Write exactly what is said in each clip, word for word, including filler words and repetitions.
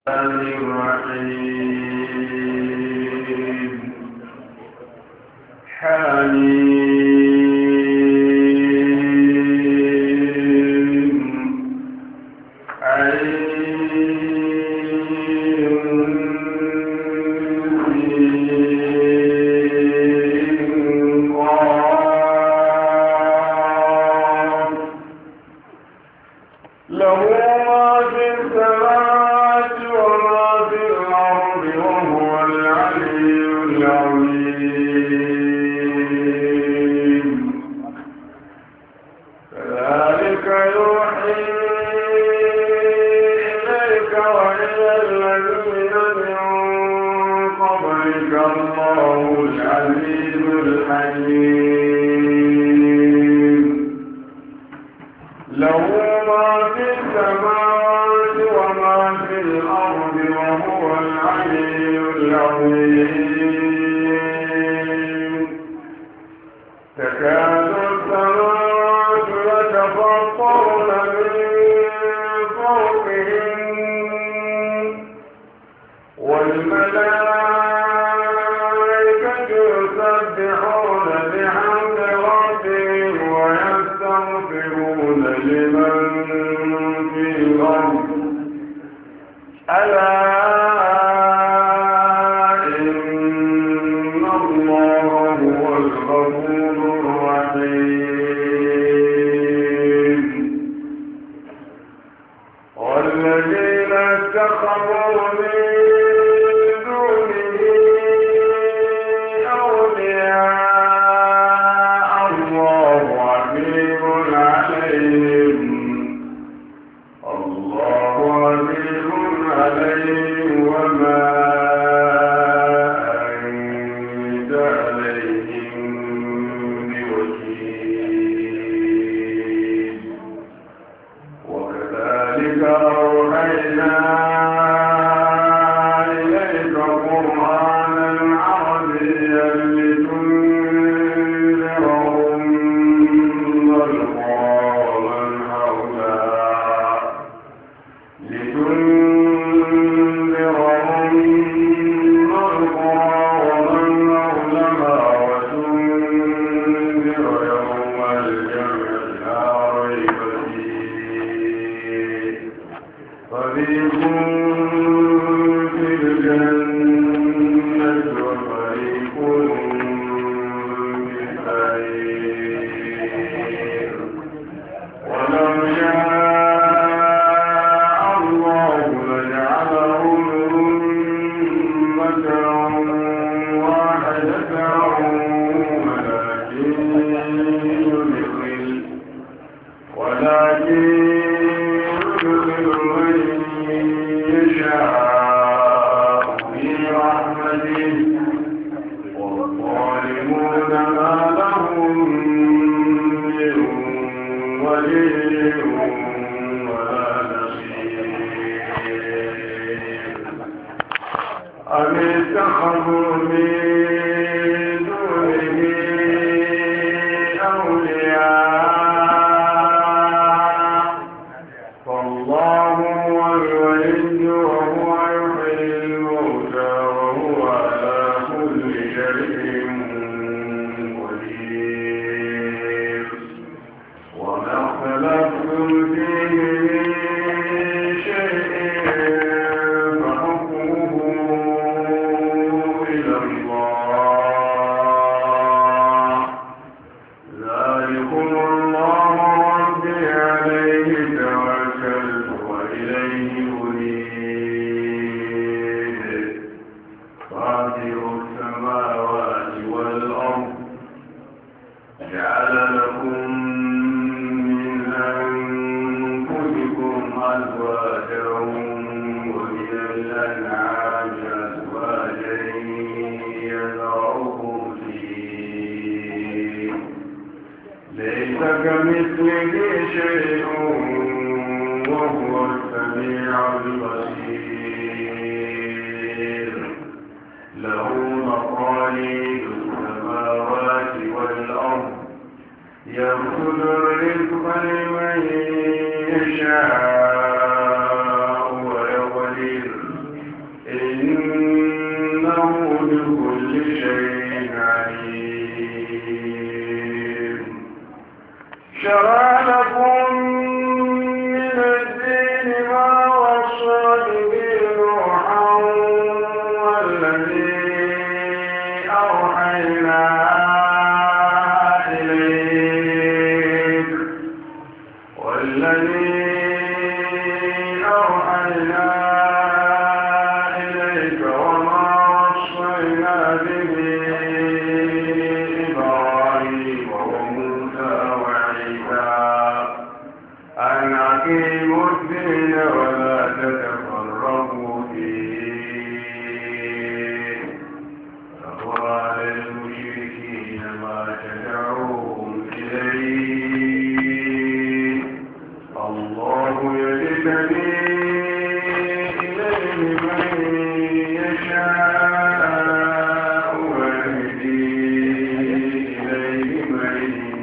الرحيم حميم عين قاف له ما في السماوات وما في الأرض وهو العلي العظيم كذلك يوحي إليك وإلى الذين من قبلك الله العزيز الحكيم له ما في السماوات وما في الأرض وهو العلي العظيم تكاد السماوات يتفطرن من فوقهم والملائكة يسبحون بحمد ربهم ويستغفرون لمن في الأرض ألا إن الله هو الغفور الرحيم والذين اتخذوا من دونه أولياء الله عزيز عليهم الله عزيز عليهم وما أنت عليهم بوكيل وكذلك أوحينا إليك قرآنا عربيا لتنذر أم القرى ومن حولها لتنذر أم القرى ومن حولها وتنذر يوم الجمع لا ريب فيه فريق في الجنة وفريق في السعير ولو شاء الله لجعلهم أمة واحدة ولكن يدخل ولكن يدخل من يشاء في رحمته والظالمون ما لهم من ولي ولا نصير أم اتخذوا من دونه أولياء فالله هو الولي وهو يحيي الموتى وهو على كل شيء قدير وما اختلفتم فيه من شيء فحكمه إلى الله ذلكم الله ربي عليه توكلت وإليه أنيب فاطر السماوات والأرض جعل لكم من أنفسكم أزواجا ومن الأنعام أزواجا يذرأكم فيه ليس كمثله شيء وهو السميع البصير له مقاليد السماوات والأرض يبسط الرزق لمن يشاء ويقدر بكل شيء عليم شرع لكم من الدين ما وصى به نوحا والذي أوحينا إليك والذي أوحينا إليك وما وصينا به إبراهيم وموسى وعيسى أن أقيموا الدين ولا تتفرقوا فيه فهو للمشركين ما تدعوهم إليه الله يجتبي إليه من يشاء ويهدي إليه من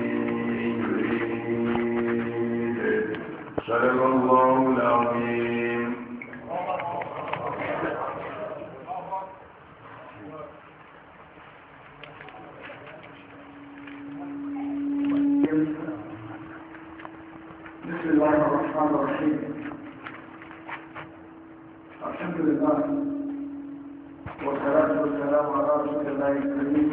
يريد صدق الله العظيم بسم الله الرحمن الرحيم الحمد لله والصلاة والسلام على رسول الله الكريم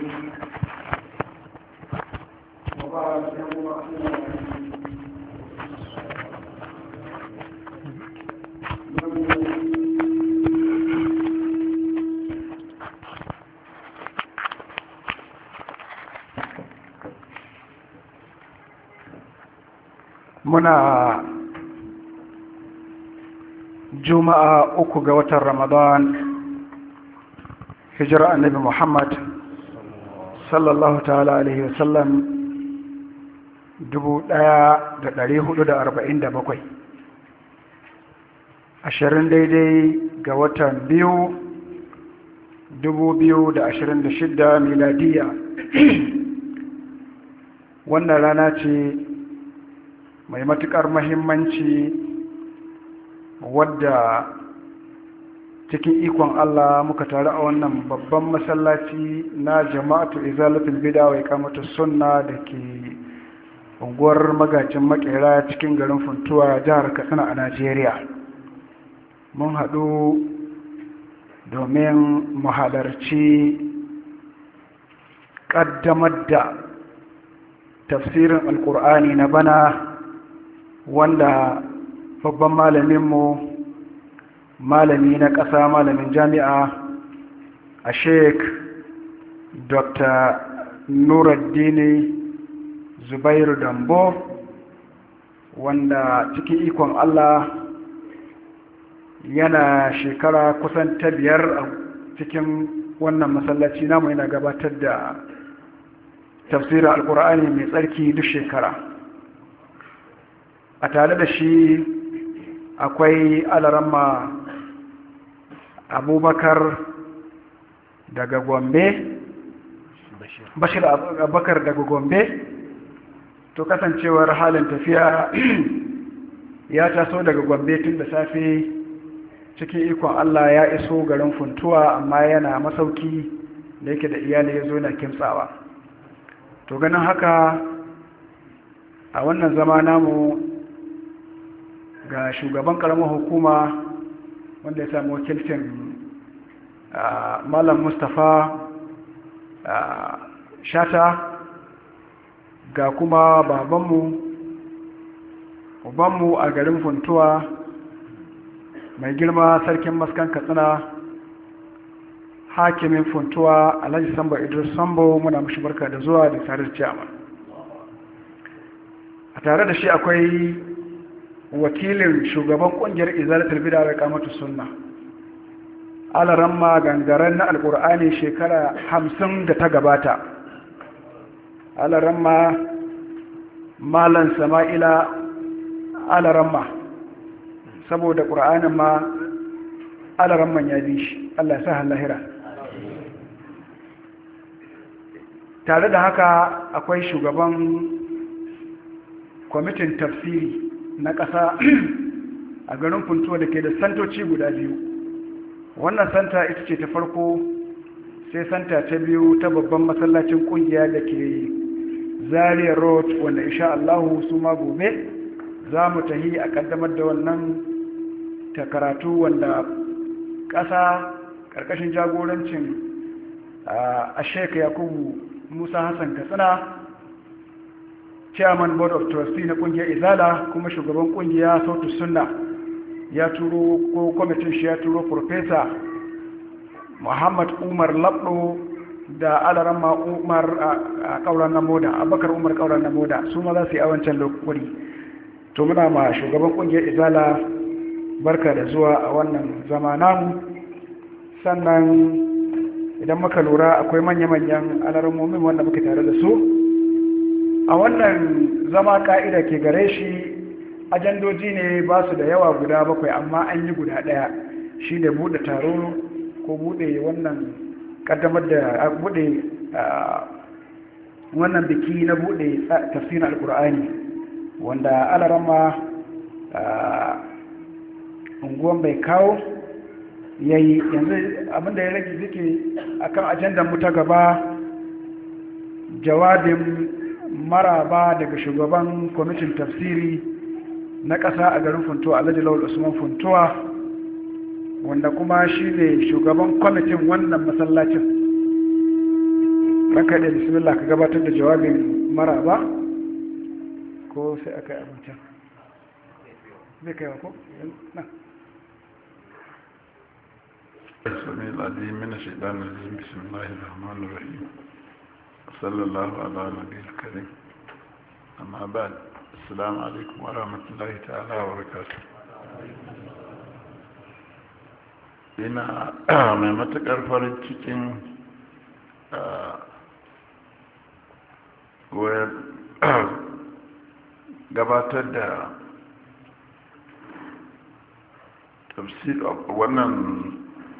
وبعد يوم أخيرا muna juma'a uku ga watan ramadan hijira annabi muhammad sallallahu ta'ala alaihi wasallam dubu ɗaya da ɗari hudu da arba'in da bakwai ashirin daidai ga watan biyu dubu biyu da ashirin da shidda miladiya wannan rana ce mai matuƙar mahimmanci wadda cikin ikon Allah muka taru a wannan babban masallaci na jama'atu izalatul bid'a wa iqamatus sunna da ke unguwar magajin makera cikin garin Funtuwa jihar Katsina a Najeriya. Mun haɗu domin mu halarci ƙaddamar da tafsirin alƙur'ani na bana wanda babban malaminmu malami na ƙasa malamin jami'a a sheik dr nuruddin zubairu dambo wanda cikin ikon Allah yana shekara kusan ta biyar a cikin wannan masallaci namu yana gabatar da tafsirin alkur'ani mai tsarki duk shekara. A tare da shi akwai alaramma abubakar daga gombe bashir abubakar daga gombe to kasancewar halin tafiya ya taso daga gombe tun da safe cikin ikon Allah ya iso garin Funtuwa amma yana masauki da yake da iyali ya zo na kimtsawa to ganin haka a wannan zama namu ga shugaban karamar hukuma wanda ya samu wakilcin malam Mustapha Shata ga kuma babanmu ubanmu a garin Funtuwa mai girma sarkin maskan Katsina hakimin Funtuwa Alhaji Sambo Idris Sambo muna mashi barka da zuwa da tare da ciyaman. A tare da shi akwai wakilin shugaban kungiyar izalatul bid'a wa iqamatus sunna alaramma gangaren na alqur'ani shekara hamsin da ta gabata alaramma malan sama'ila alaramma saboda qur'anin ma alaramman ya bi shi Allah ya sa lahira. Tare da haka akwai shugaban kwamitin tafsiri na ƙasa a garin Funtuwa da ke da santoci guda biyu. Wannan santa ita ce ta farko, sai santa ta biyu ta babban masallacin kungiya da ke Zaria Road, wanda insha Allahu su ma gobe za mu tahi a kaddamar da wannan ta karatu wanda ƙasa ƙarƙashin jagorancin a Sheikh Yakubu Musa Hassan Katsina, chairman board of trustee na kungiyar Izala kuma shugaban kungiya Sautu Sunna, ya turo ko kwamitin shi ya turo Professor Muhammad Umar Labdo da Alarama Umar a kauran na moda, Abubakar Umar kauran na moda, su ma za su yi a wancan lokaci. To muna ma shugaban kungiyar Izala barka da zuwa a wannan zama namu. Sannan idan muka lura akwai manya-manyan alarmomin wanda muke tare da su a wannan zama, ka'ida ke gare shi ajandoji ne ba su da yawa guda bakwai, amma an yi guda ɗaya, shi ne buɗe taro ko buɗe wannan ƙaddamar da buɗe wannan biki na buɗe tafsirin alkur'ani wanda alarama unguwan bai kawo yayi. Yanzu abinda ya rage zike akan ajandar mu ta gaba, jawabin maraba daga shugaban kwamitin tafsiri na ƙasa a garin Funtuwa, Alhaji Lawal Usman Funtuwa, wanda kuma shi ne shugaban kwamitin wannan masallacin. Ranka da bismillah ka gabatar da jawabin maraba ko sai aka yi abincin zai kai wa ko? na السميع العليم من الشيطان الرجيم بسم الله الرحمن الرحيم صلى الله على نبي الكريم أما بعد السلام عليكم ورحمة الله تعالى وبركاته. ina mai matuƙar farin cikin gabatar da tafsir wannan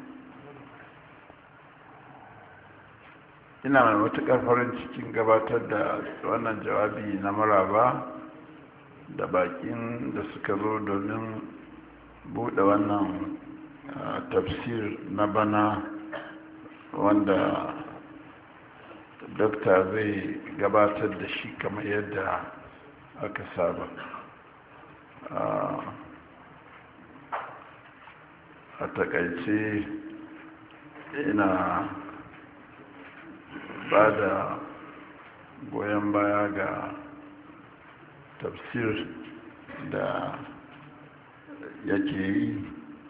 ina mai matuƙar farin cikin gabatar da wannan jawabi na maraba da bakin da suka zo domin buɗe wannan tafsir na bana wanda dokta zai gabatar da shi kamar yadda aka saba. A takaice ina ba da goyon baya ga tafsir da yake yi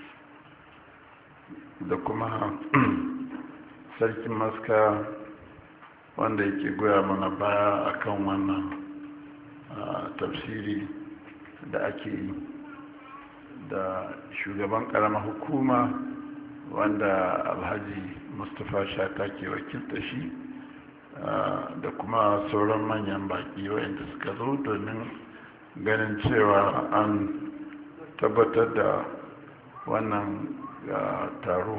da kuma sarkin maska wanda yake goya mana baya akan wannan tafsiri da ake yi, da shugaban karamar hukuma wanda alhaji mustapha shata ke wakilta shi, da kuma sauran manyan baki wayanda suka zo domin ganin cewa an tabbatar da wannan taro.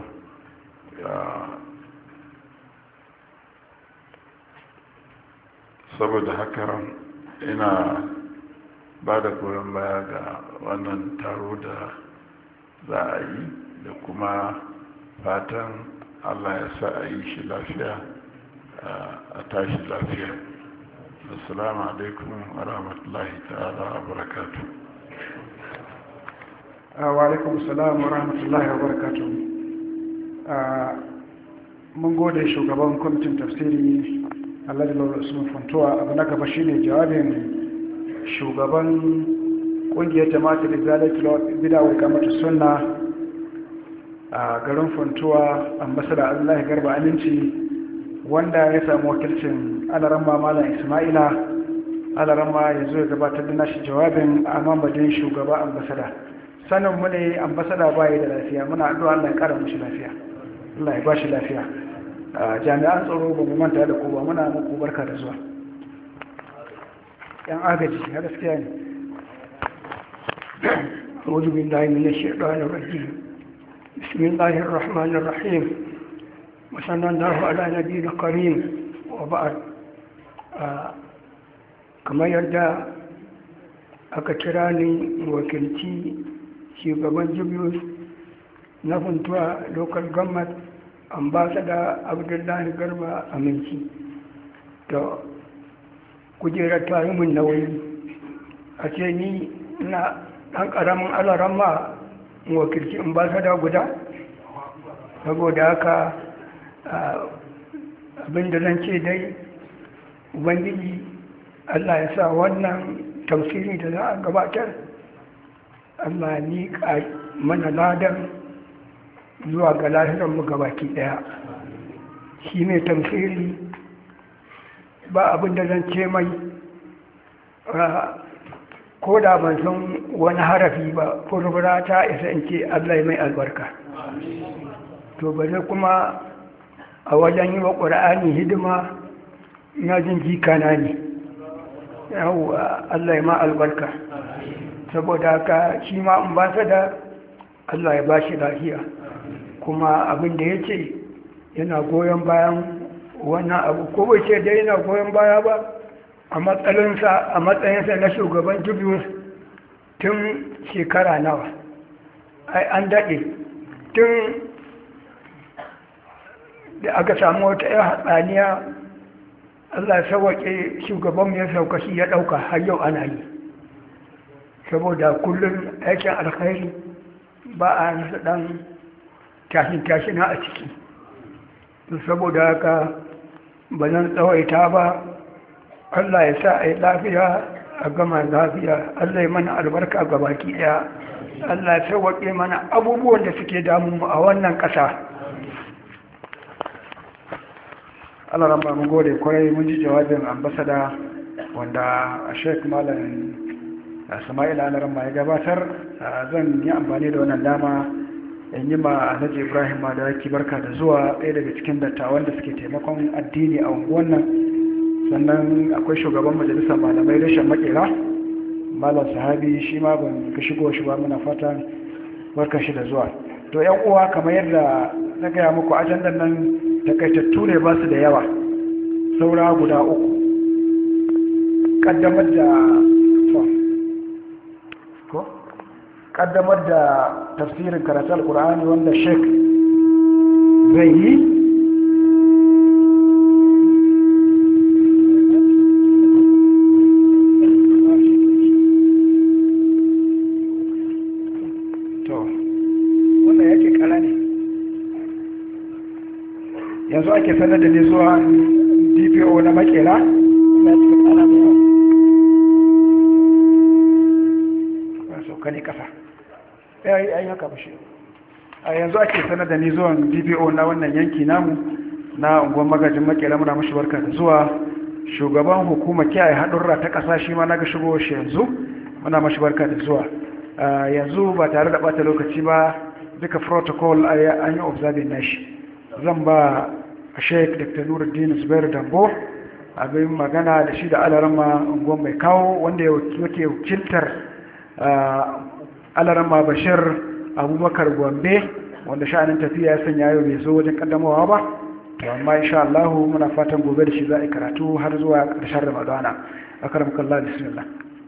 Saboda haka ina ba da goyon baya ga wannan taro da za a yi, da kuma fatan Allah ya sa a yi shi lafiya a tashi lafiya. Assalamu alaikum wa rahmatullahi ta'ala wa barakatuh. Wa alaikum salam wa rahmatullahi wa barakatuh. Mun gode shugaban kwamitin tafsiri Alhaji Lawal Usman Funtuwa. Abu na gaba shine jawabin shugaban kungiyar jama'atul izalatul bid'a wa iqamatus sunna a garin Funtuwa, ambassador Allah Garba Aminci, wanda ya samu wakilcin Alaramma Malam Ismaila. Alaramma ya zo ya gabatar da nashi jawabin a mamadin shugaba ambassador. Sanin mu ne ambassador bai da lafiya, muna addu'a Allah ya kara mishi lafiya, Allah ya bashi lafiya. Jami'an tsaro ba mu manta da ku ba, muna muku barka da zuwa. Yan agaji har gaskiya ne. أعوذ بالله من الشيطان الرجيم بسم الله الرحمن الرحيم وصلى الله على نبينا الكريم وبعد. كما يرجى aka kira ni wakilci shugaban jibiyu na Funtuwa local government ambasada abdullahi garba aminci. To kujerar ta yi mun nauyi a ce ni na ɗan ƙaramin alaramma wakilci ambasada guda. Saboda haka abinda zan ce dai ubangiji Allah ya sa wannan tafsiri da za a gabatar Allah ni mana ladan zuwa ga lahiranmu gabaki daya. Shi ne tafsiri ba abinda zan ce mai ko da ban san wani harafi ba furfura ta isa in ce Allah mai albarka. To bane kuma a wajen yi wa ƙura'ani hidima ina jin jikana ne. Yawwa Allah ya ma albarka. Saboda haka shi ma in ba da Allah ya ba shi lafiya. Kuma abin da ya ce yana goyon bayan wannan abu ko bai ce dai yana goyon baya ba a matsayinsa a matsayinsa na shugaban Julius tun shekara nawa. Ai an daɗe tun da aka samu wata ‘yan hatsaniya Allah sauwaƙe shugabanmu ya sauka shi ya ɗauka har yau ana yi. Saboda kullum aikin alkhairi ba a nasa ɗan tashin-tashina a ciki. Saboda haka ba zan tsawaita ba, Allah ya sa a yi lafiya a gama lafiya, Allah ya mana albarka ga baki ɗaya, Allah ya sauwaƙe mana abubuwan da suke damunmu a wannan ƙasa. Allah ramba mun gode kwarai mun ji jawabin ambasada wanda a Sheikh Malam Sama'ila Allah ramba ya gabatar. Zan yi amfani da wannan dama in yi ma Alhaji Ibrahim da yake barka da zuwa ɗaya daga cikin dattawan da suke taimakon addini a unguwan nan. Sannan akwai shugaban majalisar malamai rashin makera Malam Sahabi shi ma ban ka shigo shi ba, muna fatan barka shi da zuwa. To yan uwa kamar yadda na gaya muku ajandan nan takaitattu ne ba su da yawa, saura guda uku. Kaddamar da ko kaddamar da tafsirin karatu alkur'ani wanda Sheikh zai yi to wannan yake kala ne yanzu ake sanar da ne zuwa D P O na makera na cikin alamun yau sauka ne kasa ya yi haka bashi a yanzu ake sanar da ne zuwa D P O na wannan yanki namu na unguwan magajin makera. Muna mashi barka da zuwa. Shugaban hukumar kiyaye haɗurra ta ƙasa shi ma na ga shigo shi yanzu, muna mashi barka da zuwa. Yanzu ba tare da ɓata lokaci ba, duka protocol an yi observing nashi. Zan ba Sheikh Doctor Nuruddin Zubairu Dambo abin magana da shi da alarama unguwan mai kawo wanda yake wakiltar alarama Bashir Abubakar Gombe wanda sha'anin tafiya ya sanya yau bai zo wajen kaddamawa ba. To amma insha Allah muna fatan gobe da shi za a yi karatu har zuwa ƙarshen Ramadana. Akramakallah, bismillah.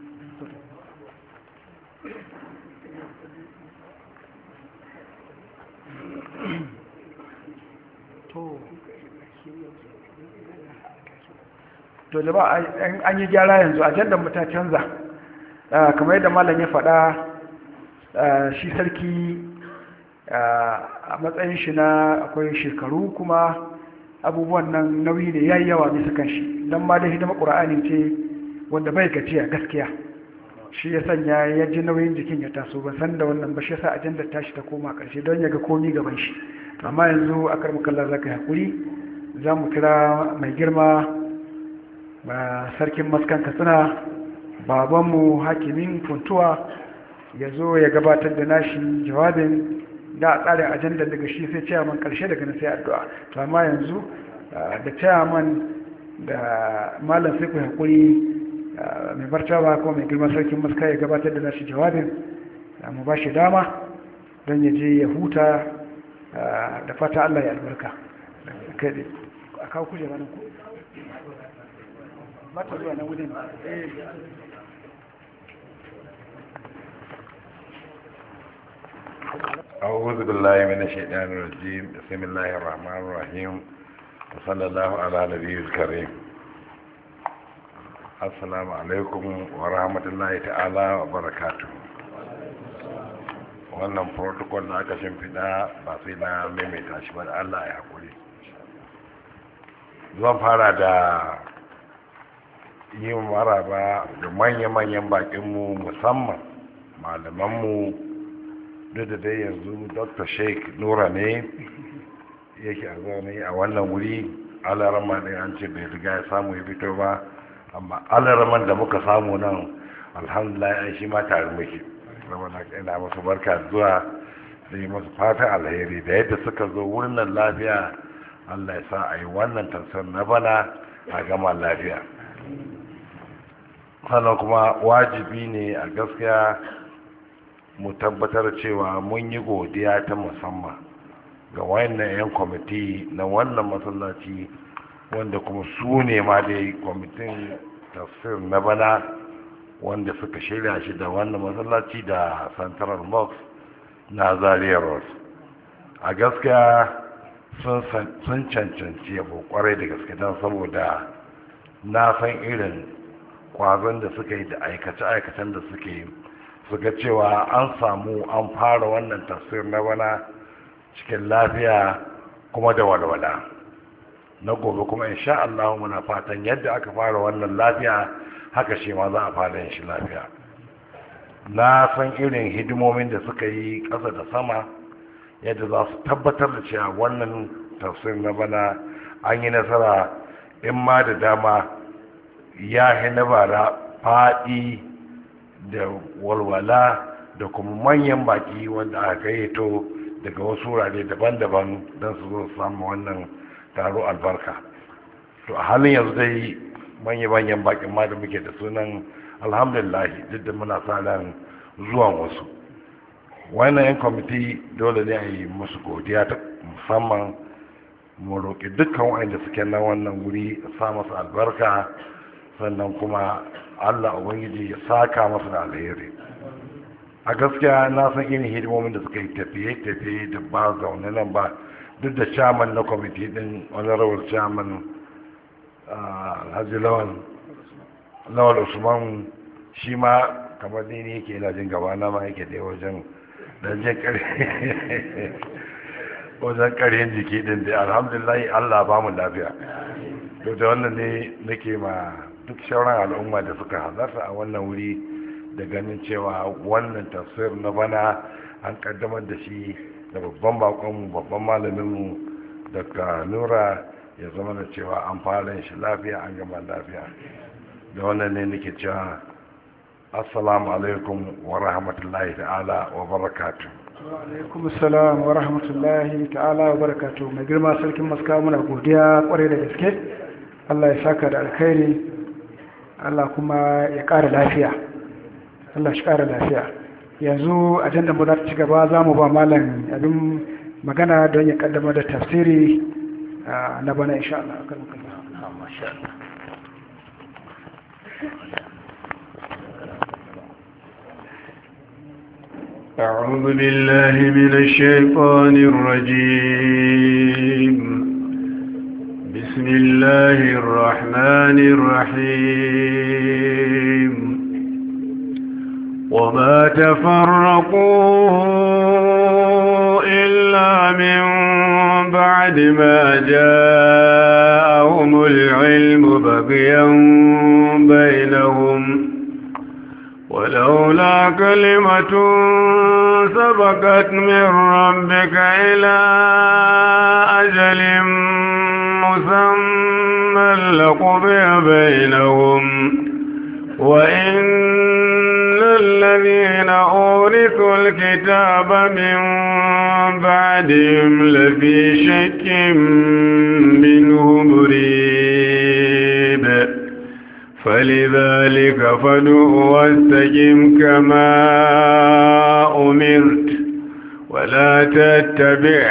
To da ba an yi gyara yanzu, ajandar mu ta canza. Kamar yadda malam ya faɗa, shi sarki a matsayin shi na akwai shekaru kuma abubuwan nan nauyi ne yayi yawa bisa kan shi, dan ma da hidima Qur'ani ce wanda bai gajiya gaskiya. Shi ya sanya ya ji nauyin jikin ya taso, ban san da wannan ba, shi yasa ajandar tashi ta koma karshe don ya ga komi gaban shi. Amma yanzu akarmukallah zaka hakuri, za mu kira mai girma ba sarkin maskan Katsina, babanmu hakimin Funtuwa, ya zo ya gabatar da nashi jawabin da a tsarin ajandar daga shi sai chairman karshe daga na sai addu'a. To amma yanzu da chairman da malam sai ku hakuri, mai martaba ko mai girma sarkin maska ya gabatar da nashi jawabin, mu ba shi dama don ya je ya huta, da fata Allah ya albarka. Kai a kawo kujera nan ku mata zuwa na wurin. أعوذ بالله من الشيطان الرجيم بسم الله الرحمن الرحيم وصلى الله على نبي الكريم السلام عليكم ورحمة الله تعالى وبركاته. wannan protocol da aka shimfiɗa ba sai na maimaita shi ba, Allah ya haƙuri. Zan fara da yin maraba da manya-manyan baƙinmu, musamman malamanmu, duk da dai yanzu Dr. Sheikh Nura ne yake a zaune a wannan wuri. Alarama ne an ce bai riga ya samu ya fito ba, amma alaraman da muka samu nan alhamdulillah ai shi ma tare muke. saboda ina musu barka zuwa da yi musu fatan alheri da yadda suka zo wurin nan lafiya. Allah ya sa a yi wannan tansar na bana a gama lafiya. sannan kuma wajibi ne a gaskiya mu tabbatar cewa mun yi godiya ta musamman ga wayannan 'yan kwamiti na wannan masallaci, wanda kuma su ne ma dai kwamitin tafsir na bana wanda suka shirya shi da wannan masallaci da central mosque na Zaria Road. A gaskiya sun cancanci yabo kwarai da gaske, don saboda na san irin kwazon da suka yi da aikace-aikacen da suke yi, suka cewa an samu an fara wannan tafsir na bana cikin lafiya kuma da walwala. Na gobe kuma insha Allah muna fatan yadda aka fara wannan lafiya haka shi ma za a fara yin shi lafiya. Na san irin hidimomin da suka yi ƙasa da sama, yadda za su tabbatar da cewa wannan tafsir na bana an yi nasara, in ma da dama ya na bara faɗi da walwala da kuma manyan baki wanda aka gayyato daga wasu wurare daban-daban don su zo su samu wannan taro albarka. To a halin yanzu dai manya-manyan bakin ma da muke da sunan alhamdulillah, duk da muna sa ran zuwan wasu. Wannan yan kwamiti dole ne a yi musu godiya ta musamman. Mu roƙi dukkan wa'anda suke nan wannan wuri sa masu albarka, sannan kuma Allah ubangiji ya saka masu da alheri. A gaskiya na san irin hidimomin da suka yi tafiye-tafiye da ba zaune nan ba, duk da chairman na kwamiti din, honorable chairman Alhaji Lawal Lawal Usman, shi ma kamar ni ne yake yana jin gaba na ma yake da wajen dan jin kare wajen karin jiki din da alhamdulillah Allah ba mu lafiya. To da wannan ne nake ma duk sauran al'umma da suka halarta a wannan wuri da ganin cewa wannan tafsir na bana an kaddamar da shi da babban bakonmu, babban malaminmu daga Nura, ya zama da cewa an fara shi lafiya an gama lafiya. Da wannan ne nake cewa assalamu alaikum wa rahmatullahi ta'ala wa barakatuh. Wa alaikum assalam wa rahmatullahi ta'ala wa barakatuh. Mai girma sarkin maska muna godiya kwarai da gaske. Allah ya saka da alkhairi, Allah kuma ya ƙara lafiya, Allah shi ƙara lafiya. Yanzu ajandar mu za ta ci gaba, za mu ba malam abin magana don ya kaddamar da tafsiri na bana insha Allah. أعوذ بالله من الشيطان الرجيم. بسم الله الرحمن الرحيم. وما تفرقوا إلا من بعد ما جاءهم العلم بغيا بينهم ولولا كلمة سبقت من ربك إلى أجل مسمى لقضي بينهم وإن الذين أورثوا الكتاب من بعدهم لفي شك منه مريب فلذلك فادع واستقم كما أمرت ولا تتبع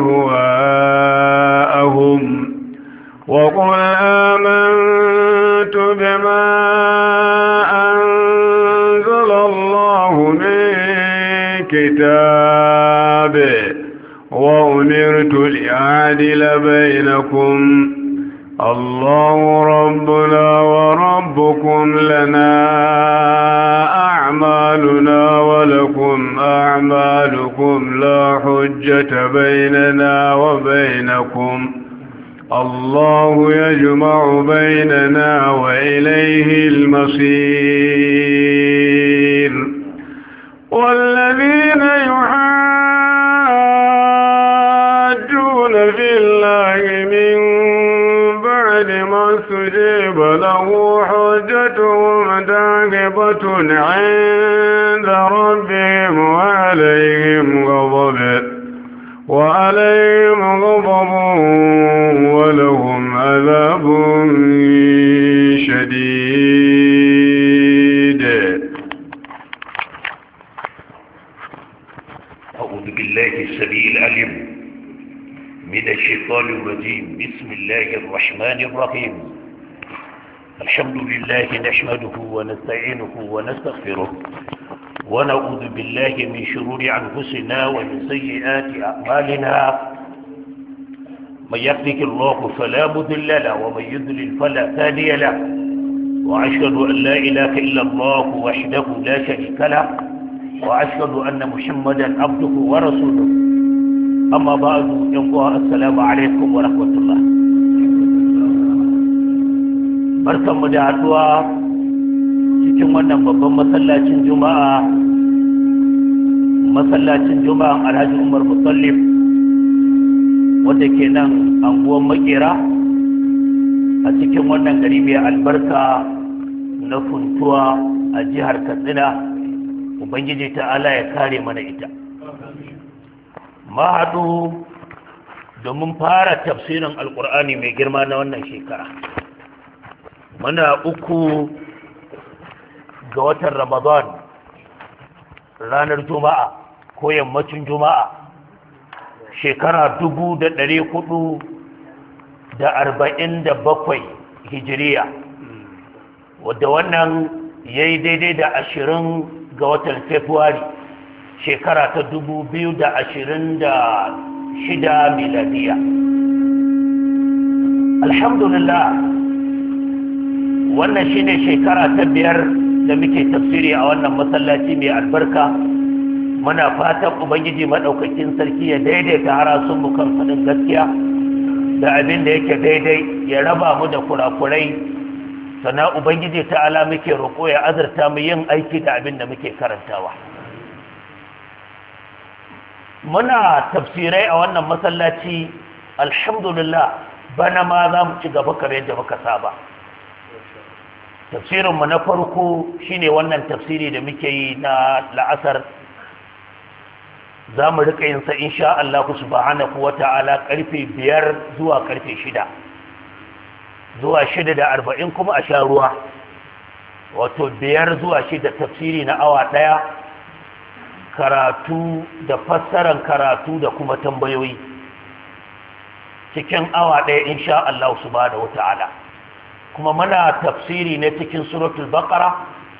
أهواءهم وقل آمنت بما أنزل الله من كتاب ليعدل بينكم الله ربنا وربكم لنا أعمالنا ولكم أعمالكم لا حجة بيننا وبينكم الله يجمع بيننا وإليه المصير والذين يحاجون في الله من بعد ما استجيب له حجتهم داغبة عند ربهم وعليهم غضب وعليهم غضب ولهم عذاب شديد. أعوذ بالله السميع العليم من الشيطان الرجيم. بسم الله الرحمن الرحيم. الحمد لله نحمده ونستعينه ونستغفره ونعوذ بالله من شرور أنفسنا ومن سيئات أعمالنا من يهده الله فلا مضل له ومن يضلل فلا هادي له وأشهد أن لا إله إلا الله وحده لا شريك له وأشهد أن محمدا عبده ورسوله. أما بعد يقول السلام عليكم ورحمة الله. barkanmu da haduwa cikin wannan babban masallacin juma'a masallacin juma'an Alhaji Umar Musallif wanda ke nan anguwan Makera a cikin wannan gari mai albarka na Funtuwa a jihar Katsina. Ubangiji ta'ala ya kare mana ita. Mahadu domin fara tafsirin Alƙur'ani mai girma na wannan shekara. Muna uku ga watan Ramadan, ranar Juma'a ko yammacin Juma'a, shekara dubu da ɗari hudu da arba'in da bakwai hijiriya, wadda wannan ya yi daidai da ashirin ga watan Februari, shekara ta dubu biyu da ashirin da shida miladiya. Alhamdulillah, wannan shine shekara ta biyar da muke tafsiri a wannan masallaci mai albarka. Muna fatan ubangiji madaukakin sarki ya daidaita harasun mu kan fadin gaskiya da abin da yake daidai, ya raba mu da kurakurai. Sana ubangiji ta'ala muke roƙo ya azurta mu yin aiki da abin da muke karantawa. Muna tafsirai a wannan masallaci, alhamdulillah, bana ma za mu ci gaba kamar yadda muka saba. Tafsirinmu na farko shine wannan tafsiri da muke yi na la'asar. Za mu rika yin sa insha Allah subhanahu wata'ala karfe biyar zuwa karfe shida, zuwa shida da arba'in kuma a sha ruwa, wato biyar zuwa shida tafsiri na awa ɗaya, karatu da fassaran karatu da kuma tambayoyi cikin awa ɗaya insha Allah subhanahu wata'ala. Kuma muna tafsiri ne cikin suratul baqara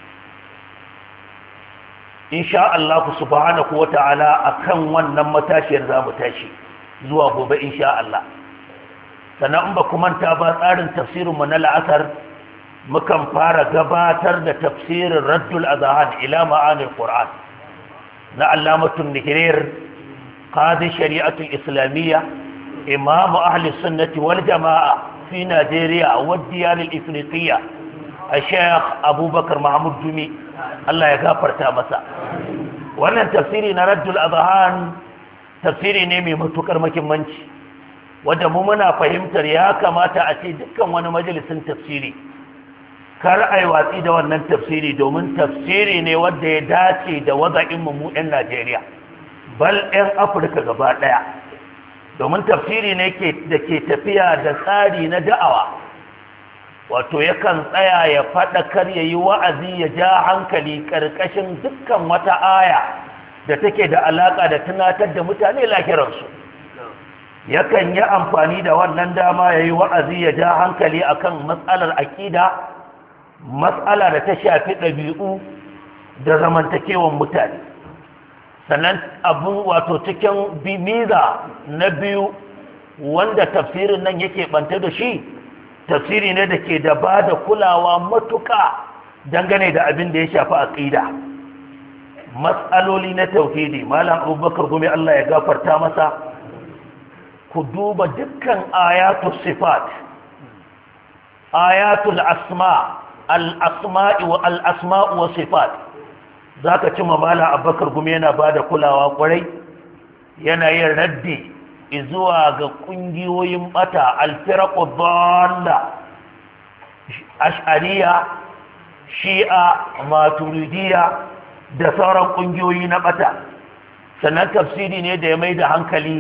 insha Allah subhanahu wata'ala. Akan wannan matashiyar zamu tashi zuwa gobe insha Allah. Sannan in ba ku manta ba, tsarin tafsirin mu na la'asar mukan fara gabatar da tafsirin Raddul Azhan ila Ma'anil Qur'an na Allamatul Nihrir, qadi shari'atul islamiyya, imam ahli sunnati wal jama'a في نيجيريا والديار الإفريقية الشيخ أبو بكر محمود جمي، الله يغفر تامسا. wannan tafsiri na Raddul Azhan tafsiri ne mai matukar muhimmanci, wanda mu muna fahimtar ya kamata a ce dukkan wani majalisin tafsiri kar ai watsi da wannan tafsiri, domin tafsiri ne wanda ya dace da waza'in mu mu ɗan Najeriya, bal ɗan Afirka gaba ɗaya. Domin tafsiri ne da ke tafiya da tsari na da'awa, wato yakan tsaya ya faɗakar, ya yi wa'azi, ya ja hankali ƙarƙashin dukkan wata aya da take da alaƙa da tunatar da mutane lahiransu. Yakan yi amfani da wannan dama ya yi wa'azi, ya ja hankali akan matsalar aƙida, matsala da ta shafi ɗabi'u da zamantakewan mutane. Sannan abin wato cikin bimiza na biyu wanda tafsirin nan yake banta da shi tafsiri ne da ke da ba da kulawa matuka dangane da abin da ya shafi aqida matsaloli na tauhidi. Malam Abubakar Gumi Allah ya gafarta masa, ku duba dukkan ayatul sifat, ayatul asma, al-asma'i wa al-asma'u wa sifat, zaka cimma Malam Abubakar Gumi yana bada kulawa kwarai, yana yin raddi zuwa ga kungiyoyin bata, al-firaqu dhalla, ash'ariyya, shi'a, maturidiyya da sauran kungiyoyi na bata. Sannan tafsiri ne da ya mai da hankali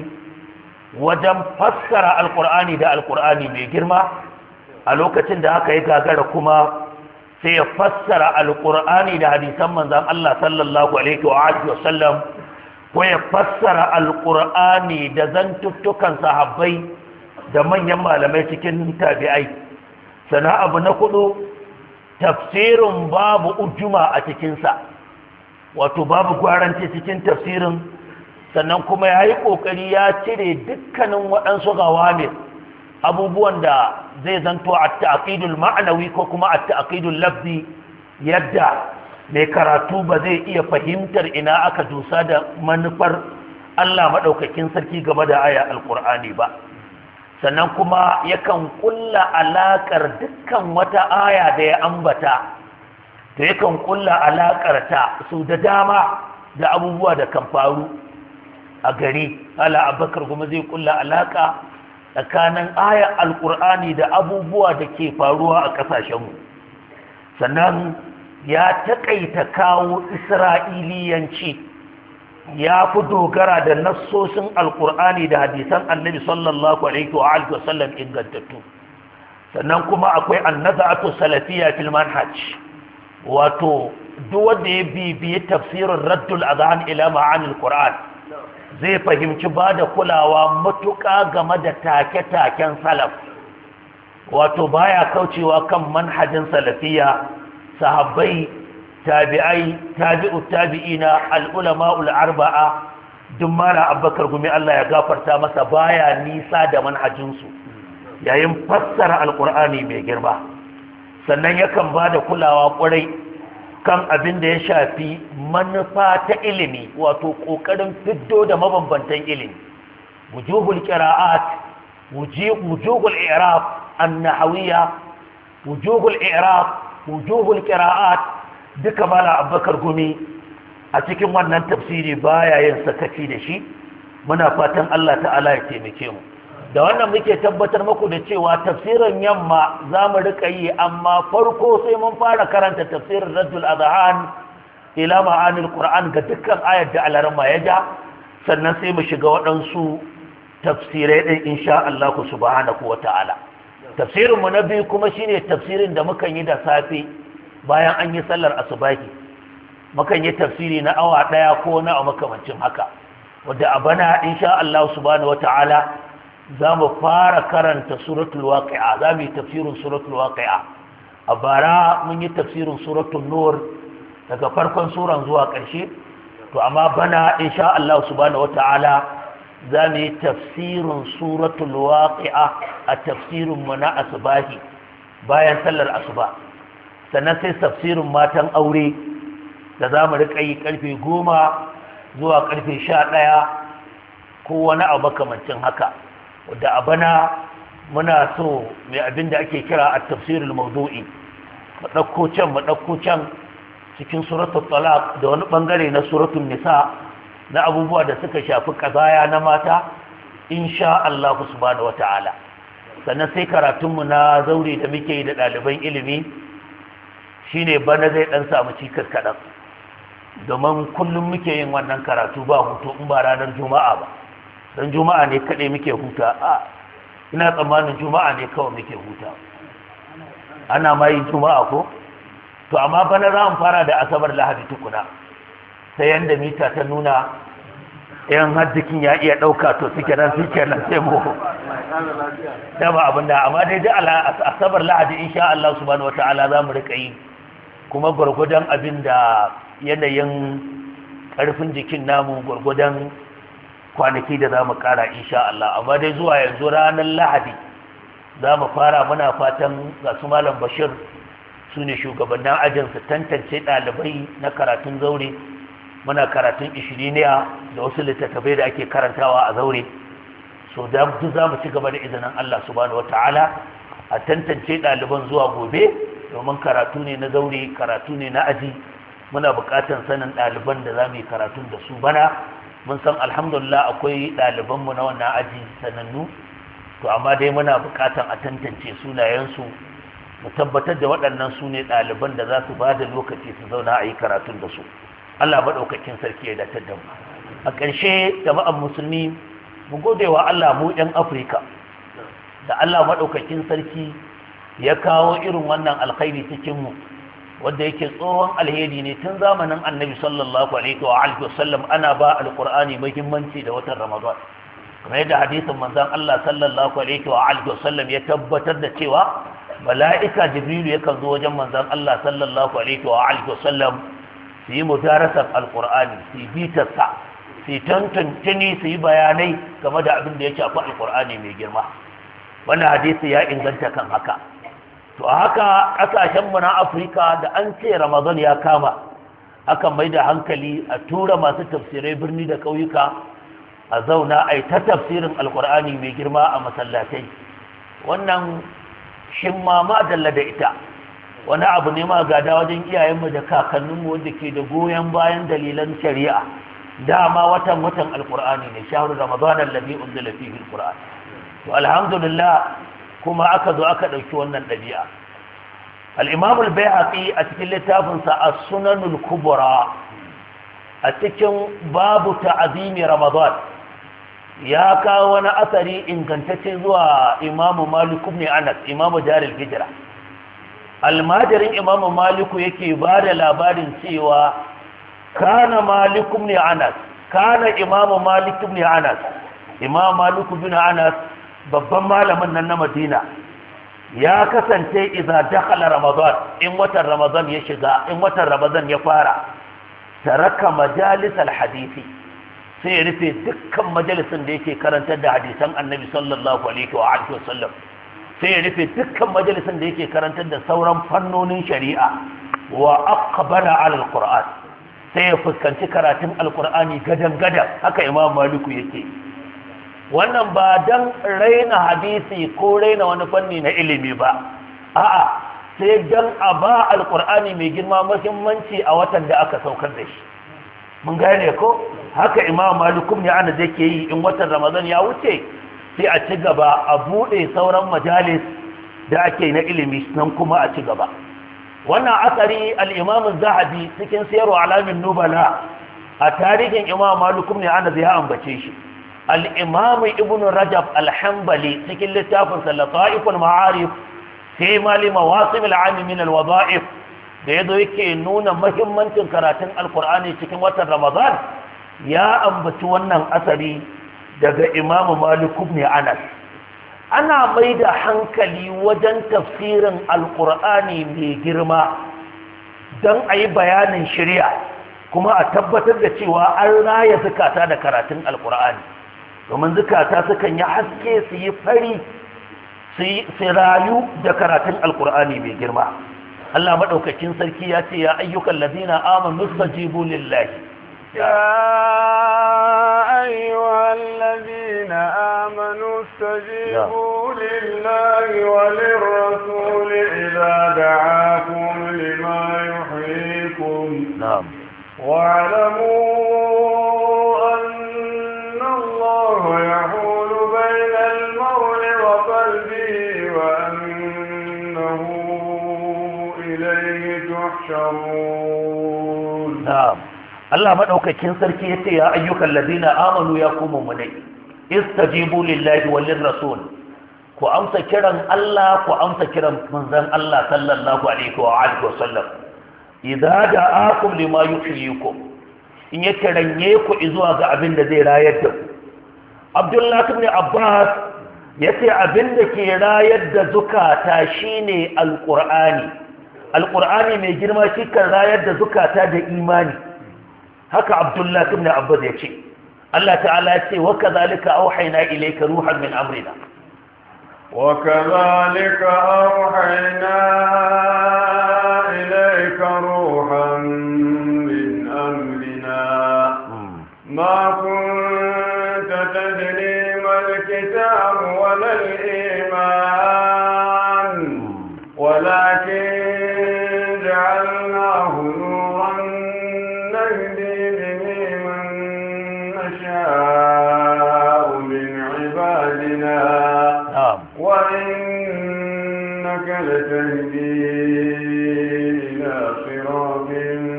wajen fassara alkur'ani da alkur'ani mai girma. A lokacin da aka yi gagara kuma sai ya fassara alkur'ani da hadisan manzan Allah sallallahu alaihi wa alihi wasallam, ko ya fassara alkur'ani da zantuttukan sahabbai da manyan malamai cikin tabi'ai. Sana abu na kudu, tafsirin babu ujuma a cikinsa, wato babu gwaranci cikin tafsirin. Sannan kuma ya yi ƙoƙari ya cire dukkanin waɗansu gawamir, abubuwan da zai zanto a ta'aqidul ma'anawi ko kuma a ta'aqidul lafzi, yadda mai karatu ba zai iya fahimtar ina aka dusa da manufar Allah maɗaukakin sarki game da aya alƙur'ani ba. Sannan kuma yakan ƙulla alaƙar dukkan wata aya da ya ambata, to yakan ƙulla alaƙar ta su da dama da abubuwa da kan faru a gari. Ala Abubakar kuma zai ƙulla alaƙa tsakanin ayar alƙur'ani da abubuwa da ke faruwa a ƙasashenmu. Sannan ya taƙaita kawo isra'iliyanci, ya fi dogara da nassosin alƙur'ani da hadisan annabi sallallahu alaihi wa alihi wasallam ingantattu. Sannan kuma akwai annaza'atu salafiyya fil manhaj, wato duk wanda ya bibiyi tafsirin raddul adhan ila ma'anil qur'an zai fahimci ba da kulawa matuƙa game da take-taken salaf, wato baya kaucewa kan manhajin salafiya, sahabbai, tabi'ai, tabi'u tabi'ina, al'ulama'ul arba'a. Duk Malam Abubakar Gumi Allah ya gafarta masa baya nisa da manhajinsu yayin fassara alƙur'ani mai girma. Sannan yakan ba da kulawa ƙwarai kan abin da ya shafi manufa ta ilimi, wato ƙoƙarin fiddo da mabambantan ilimi, wujuhul qira'at, wujuhul i'rab an-nahawiyya, wujuhul i'rab, wujuhul qira'at. Duka Malam Abubakar Gumi a cikin wannan tafsiri baya yin sakaci da shi. Muna fatan Allah ta'ala ya taimake mu. Da wannan muke tabbatar muku da cewa tafsirin yamma za mu rika yi, amma farko sai mun fara karanta tafsirin Raddul Adhan ila ma'anil Qur'an ga dukkan ayar da alarma ya ja, sannan sai mu shiga waɗansu tafsirai ɗin insha Allah subhanahu wa ta'ala. Tafsirin mu na biyu kuma shine tafsirin da mukan yi da safe bayan an yi sallar asubahi. Mukan yi tafsiri na awa ɗaya ko na makamancin haka, wadda a bana insha Allah subhanahu wa ta'ala za mu fara karanta suratul waqi'a, za mu yi tafsirin suratul waqi'a. A bara mun yi tafsirin suratul nur daga farkon suran zuwa ƙarshe, to amma bana insha Allah subhanahu wata'ala za mu yi tafsirin suratul waqi'a a tafsirin mu na asubahi bayan sallar asuba. Sannan sai tafsirin matan aure da za mu riƙa yi ƙarfe goma zuwa ƙarfe sha ɗaya ko wani abu makamancin haka. Wadda a bana muna so mai abin da ake kira a tafsirul mawdu'i, mu ɗauko can mu ɗauko can cikin suratul talaq da wani ɓangare na suratul nisa na abubuwa da suka shafi ƙazaya na mata insha Allah subhanahu wata'ala. Sannan sai karatunmu na zaure da muke yi da ɗaliban ilimi shine bana zai ɗan samu cikas kaɗan, domin kullum muke yin wannan karatu ba hutu in ba ranar juma'a ba. Don juma'a ne kaɗai muke huta, a ina tsammanin juma'a ne kawai muke huta, ana ma yin juma'a ko? To amma bana za mu fara da asabar lahadi tukuna, ta yanda mita ta nuna yan haddikin ya iya ɗauka to suke nan suke nan sai mu dama abin da, amma dai da asabar lahadi insha Allah subhanahu wata'ala za mu riƙa yi, kuma gwargwadon abin da yanayin ƙarfin jikin namu, gwargwadon kwanaki da za mu kara insha Allah. Amma dai zuwa yanzu ranar Lahadi za mu fara, muna fatan ga su Malam Bashir su ne shugabannin ajin su tantance ɗalibai na karatun zaure. Muna karatun ishiriniya da wasu littattafai da ake karantawa a zaure, so da duk za mu ci gaba da izinin Allah subhanahu wataala a tantance ɗaliban zuwa gobe, domin karatu ne na zaure, karatu ne na aji. Muna buƙatar sanin ɗaliban da za mu yi karatun da su bana. Mun san alhamdulillah akwai ɗalibanmu na wannan aji sanannu, to amma dai muna buƙatar a tantance sunayensu, mu tabbatar da waɗannan su ne ɗaliban da za su ba da lokaci su zauna a yi karatun da su. Allah maɗaukakin sarki ya datar da mu. A ƙarshe jama'an musulmi, mu gode wa Allah mu ɗan Afirka da Allah maɗaukakin sarki ya kawo irin wannan alkhairi cikin mu, wanda yake tsohon alheri ne tun zamanin Annabi sallallahu alaihi wa alihi wasallam ana ba alqur'ani muhimmanci da watan Ramadan. Kamar yadda hadisin manzon Allah sallallahu alaihi wa alihi wasallam ya tabbatar da cewa mala'ika Jibrilu yakan zo wajen manzon Allah sallallahu alaihi wa alihi wasallam su yi mudarasar alkur'ani, su yi bitarsa, su yi tantantini, su yi bayanai game da abin da ya shafi alkur'ani mai girma. Wannan hadisi ya inganta kan haka. To a haka ƙasashenmu na Afirka da an ce Ramadan ya kama, akan mai da hankali a tura masu tafsirai birni da ƙauyuka, a zauna a yi ta tafsirin alkur'ani mai girma a masallatai. Wannan shin ma dalla da ita. Wani abu ne ma gada wajen iyayenmu da kakanninmu wanda ke da goyon bayan dalilan shari'a. Dama watan watan alkur'ani ne, shahru ramadan alladhi unzila fihi alqur'an. To alhamdulillah kuma aka zo aka dauki wannan dabi'a. Al-Imam al-Baihaqi a cikin littafin sa As-Sunan al-Kubra a cikin babu ta'zimi ramadan ya kawo wani asari ingantacce zuwa Imam Malik ibn Anas, Imam Darul Hijra. Almajirin imamu maliku yake ba da labarin cewa kana maliku ne anas kana imamu maliku ne anas imamu maliku bin anas babban malamin nan na madina ya kasance idza dakhala ramadan, in watan ramadan ya shiga, in watan ramadan ya fara, taraka majalis alhadisi, sai ya rufe dukkan majalisin da yake karantar da hadisan annabi sallallahu alaihi wa alihi wasallam, sai ya rufe dukkan majalisin da yake karantar da sauran fannonin shari'a, wa aqbala ala alquran, sai ya fuskanci karatun alqur'ani gadan gadan. Haka imam maliku yake. Wannan ba dan raina hadisi ko raina wani fanni na ilimi ba, a'a sai dan a ba alqur'ani mai girma muhimmanci a watan da aka saukar da shi. Mun gane ko? Haka imam maliku ne ana yake yi in watan ramadan ya wuce, sai a ci gaba a buɗe sauran majalis da ake na ilimi nan kuma a ci gaba. Wannan asari al'imamun zahabi cikin sayarwa alamin nubala a tarihin imam malukum ne ana zai ambace shi. Al'imamun ibn rajab alhambali cikin littafin sallata'iful ma'arif sai malima wasu mil'amimin alwada'if da ya zo yake nuna mahimmancin karatun alkur'ani cikin watan ramadan, ya ambaci wannan asari daga imamu maliku ne anas. Ana mai da hankali wajen tafsirin alkur'ani mai girma don a yi bayanin shari'a, kuma a tabbatar da cewa an raya zukata da karatun alkur'ani, domin zukata sukan yi haske su yi fari su rayu da karatun alkur'ani mai girma. Allah maɗaukakin sarki ya ce ya ayyukan ladina amanu stajibu lillahi. يا أيها الذين آمنوا استجيبوا لله وللرسول إذا دعاكم لما يحييكم. نعم. واعلموا أن الله يحول بين المرء وقلبه وأنه إليه تحشرون. نعم. Allah madaukakin sarki yace ya ayyukan ladina amanu ya kuma munai istajibu lillahi walir rasul, ku amsa kiran Allah, ku amsa kiran manzon Allah sallallahu alaihi wa alihi wasallam. Idza da'akum lima yuhyikum, in ya kiranye ku zuwa ga abin da zai rayar da ku. Abdullah ibn Abbas yace abin da ke rayar da zukata shine alqur'ani. Alqur'ani mai girma shi kan rayar da zukata da imani. Haka Abdullah ibn Abbas ya ce Allah ta'ala ya ce wa kadhalika auhayna ilayka ruhan min amrina وكذلك أوحينا إليك روحا من أمرنا ما كنت تدري ما الكتاب ولا الإيمان ولكن جعلناه نورا نهدي به من نشاء من عبادنا وإنك لتهدي إلى صراط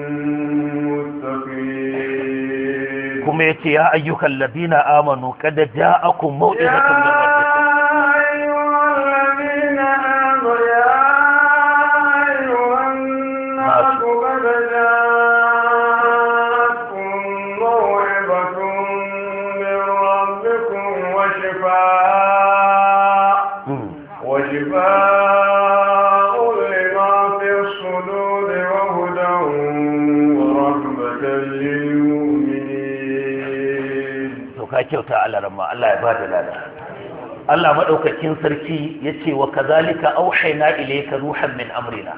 مستقيم كما يتي يا أيها الذين آمنوا قد جاءكم موعظة من ربكم وشفاء وشفاء لما في الصدور وهدى ورحمة للمؤمنين. ka kyauta Allah ramma Allah ya bada lada. Allah madaukakin sarki yace wa kazalika auhayna ilayka ruhan min amrina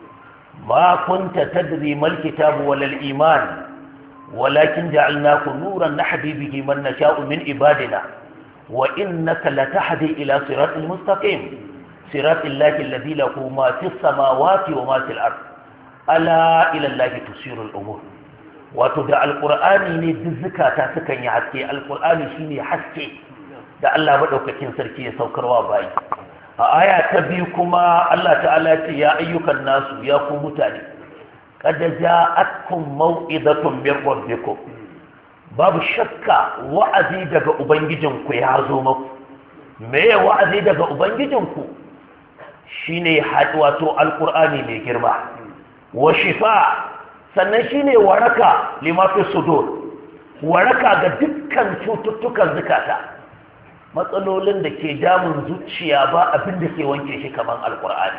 ma kunta tadri mal kitabu wal iman walakin ja'alnahu nuran nahdi bihi man nasha'u min ibadina wa innaka latahdi ila siratil mustaqim siratil lahi alladhi lahu ma fis samawati wa ma fil ard ala ila allahi tusirul umur. wato da alqur'ani ne duk zakata sukan yi haske. Alqur'ani shine haske da Allah madaukakin sarki ya saukarwa bayi. A aya ta biyu kuma Allah ta'ala ya ce ya ayyukan nasu ya ku mutane qad ja'atkum maw'izatun min rabbikum babu shakka wa'azi daga ubangijinku ya zo muku. Me wa'azi daga ubangijinku shine wato alqur'ani mai girma wa shifa sannan shine waraka lima fi sudur waraka ga dukkan cututtukan zakata. matsalolin da ke damun zuciya ba abin da ke wanke shi kaman alqur'ani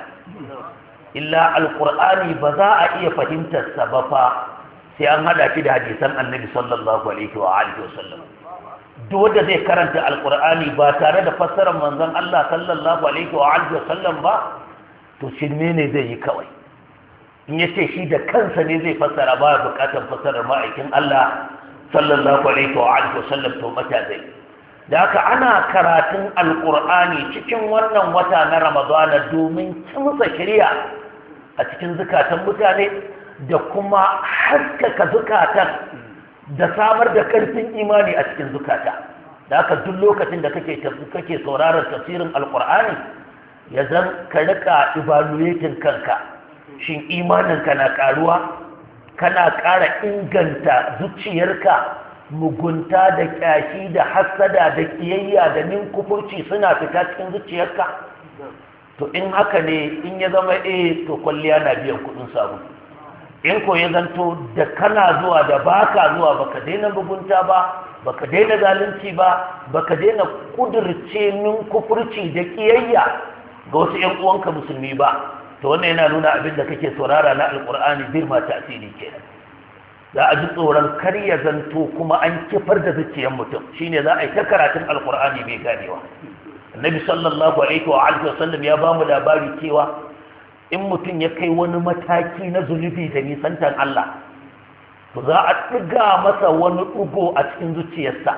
illa alqur'ani ba za a iya fahimtar sa ba fa sai an hada shi da hadisan annabi sallallahu alaihi wa alihi wasallam. duk wanda zai karanta alqur'ani ba tare da fassarar manzon Allah sallallahu alaihi wa alihi wasallam ba to shirme ne zai yi kawai. in yace shi da kansa ne zai fassara ba bukatar fassarar ma'aikin Allah sallallahu alaihi wa alihi wasallam to mata zai. da haka ana karatun alqur'ani cikin wannan wata na ramadana domin kimsa shari'a a cikin zukatan mutane da kuma haskaka zukatan da samar da karfin imani a cikin zukata. da haka duk lokacin da kake kake sauraron tafsirin alqur'ani ya zan ka rika evaluating kanka, shin imaninka na karuwa, kana ƙara inganta zuciyarka, mugunta da kyashi da hasada da kiyayya da ninkufurci suna fita cikin zuciyarka. to in haka ne in ya zama eh to kwalliya na biyan kudin sabulu. in ko ya zanto da kana zuwa da baka zuwa baka daina mugunta ba, baka daina zalunci ba, baka daina kudurce ninkufurci da kiyayya ga wasu ƴan uwanka musulmi ba, to wannan yana nuna abin da kake saurara na alqur'ani birma tasiri kenan. za a ji tsoron kar ya zanto kuma an kifar da zuciyar mutum, shine za a yi ta karatun alqur'ani bai ganewa. annabi sallallahu alaihi wa alihi wasallam ya bamu labari cewa in mutum ya kai wani mataki na zunubi da nisantar Allah to za a ɗiga masa wani ɗugo a cikin zuciyarsa.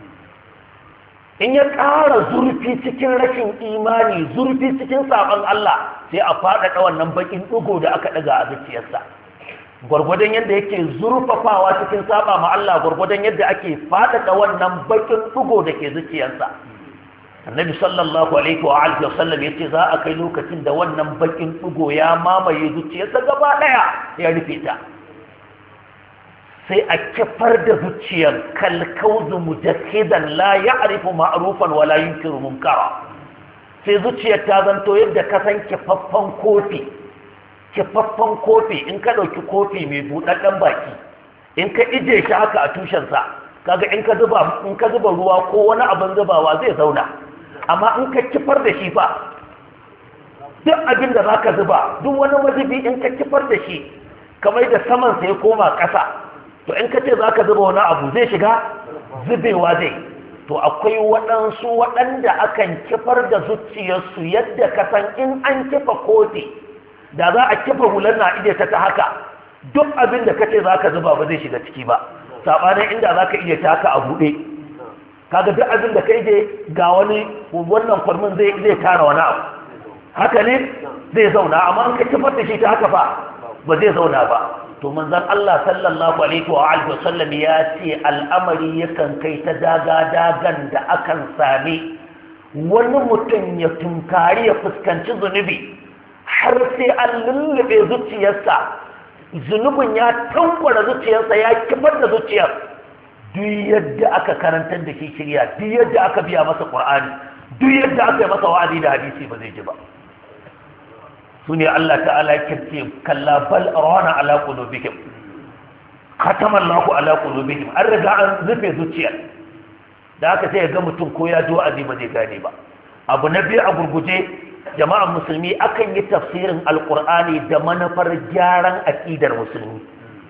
in ya ƙara zurfi cikin rashin imani, zurfi cikin saɓon Allah, sai a faɗaɗa wannan baƙin ɗugo da aka ɗiga a zuciyarsa. gwargwadon yadda yake zurfafawa cikin saɓa ma Allah, gwargwadon yadda ake faɗaɗa wannan baƙin ɗugo da ke zuciyarsa. annabi sallallahu alaihi wa alihi wasallam yace za a kai lokacin da wannan bakin dugo ya mamaye zuciyarsa gaba daya ya rufe ta, sai a kifar da zuciyar kal kauzu mujahhidan la ya'rifu ma'rufan wa la yunkiru munkara. sai zuciyar ta zanto yadda ka san kifaffan kofi kifaffan kofi in ka dauki kofi mai budadden baki in ka ije shi haka a tushen sa, kaga in ka zuba in ka zuba ruwa ko wani abin zubawa zai zauna, amma in ka kifar da shi fa duk abin da zaka zuba, duk wani mazubi in ka kifar da shi kamar da saman sai koma ƙasa, to in ka ce zaka zuba wani abu zai shiga zubewa zai. To akwai waɗansu waɗanda akan kifar da zuciyarsu yadda ka san in an kifa kofi da za a kifa hular na ide ta haka duk abin da kace za ka zuba ba zai shiga ciki ba, saɓanin inda za ka iya taka a buɗe. Kaga duk abin da kai je ga wani wannan kwarmin zai zai tara wani abu, haka ne zai zauna, amma an ka kifar da shi ta haka fa ba zai zauna ba. To manzon Allah sallallahu alaihi wa alihi wasallam ya ce al'amari yakan kai ta daga dagan da akan sami wani mutum ya tunkari ya fuskanci zunubi har sai an lullube zuciyarsa, zunubin ya tankwara zuciyarsa ya kifar da zuciyar. Duk yadda aka karantar da shi shirya, duk yadda aka biya masa Qur'ani, duk yadda aka yi masa wa'azi da hadisi ba zai ji ba. Sune Allah ta'ala kirce kalla bal rana ala qulubihim khatama Allahu ala qulubihim, an riga an rufe zuciyar. Da haka sai ga mutum ko ya ji wa'azi ba zai gane ba. Abu na biyu a gurguje, jama'an musulmi akan yi tafsirin alqur'ani da manufar gyaran aqidar musulmi.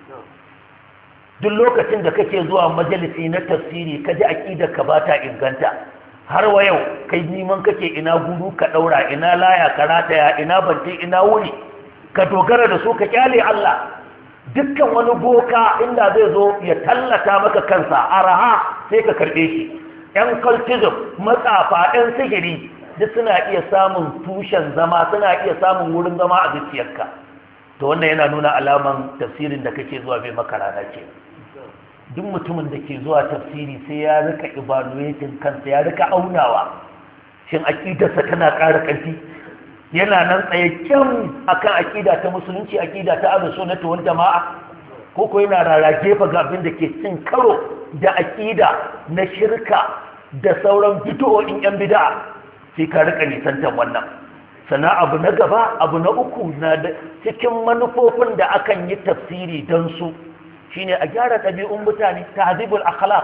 Duk lokacin da kake zuwa majalisi na tafsiri kaji aqidar ka ba ta inganta, har wa yau kai neman kake ina gudu ka daura, ina laya ka rataya, ina banti, ina wuri ka dogara da su ka kyale Allah. Dukkan wani boka inda zai zo ya tallata maka kansa araha sai ka karbe shi. Yan cultism, matsafa, yan sihiri duk suna iya samun tushen zama, suna iya samun wurin zama a zuciyarka. To wannan yana nuna alaman tafsirin da kake zuwa bai maka rana ce. Duk mutumin da ke zuwa tafsiri sai ya rika evaluating kansa, ya rika aunawa shin aqidarsa tana ƙara ƙarfi, yana nan tsaye kyan akan aqida ta musulunci, aqida ta ahlus sunnah wal jamaa, ko ko yana rarage fa ga abin da ke cin karo da aqida na shirka da sauran bid'o'in yan bid'a, sai ka rika nisantar wannan. Sana abu na gaba, abu na uku na cikin manufofin da akan yi tafsiri don su shine a gyara ɗabi'un mutane, tahzibul akhlaq.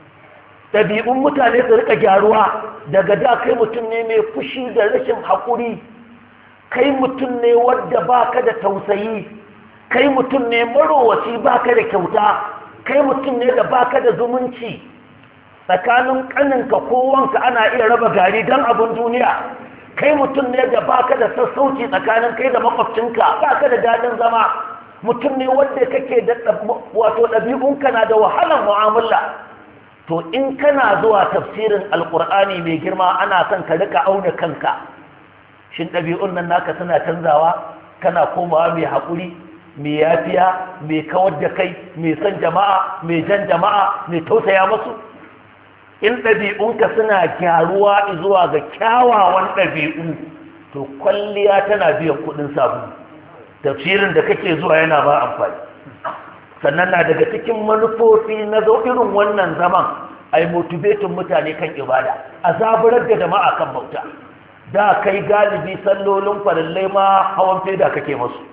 Ɗabi'un mutane su rika gyaruwa. Daga da kai mutum ne mai fushi da rashin haƙuri, kai mutum ne wadda baka da tausayi, kai mutum ne marowaci baka da kyauta, kai mutum ne da baka da zumunci. Tsakanin ƙaninka ko wanka ana iya raba gari don abin duniya. Kai mutum ne da baka da sassauci tsakanin kai da makwabcinka, baka da daɗin zama. Mutum ne wanda kake da wato ɗabi'unka na da wahalar mu'amala. To in kana zuwa tafsirin alkur'ani mai girma ana son ka rika auna kanka, shin ɗabi'un nan naka suna canzawa, kana komawa mai haƙuri, mai yafiya, mai kawar da kai, mai son jama'a, mai jan jama'a, mai tausaya musu? In ɗabi'unka suna gyaruwa zuwa ga kyawawan ɗabi'u, to kwalliya tana biyan kuɗin sabulu. Tafsirin da kake zuwa yana ba amfani. Sannan na daga cikin manufofi na zo irin wannan zaman ai motivatin mutane kan ibada, a zaburar da jama'a kan bauta. Da kai galibi sallolin farillai ma hawan feda kake musu,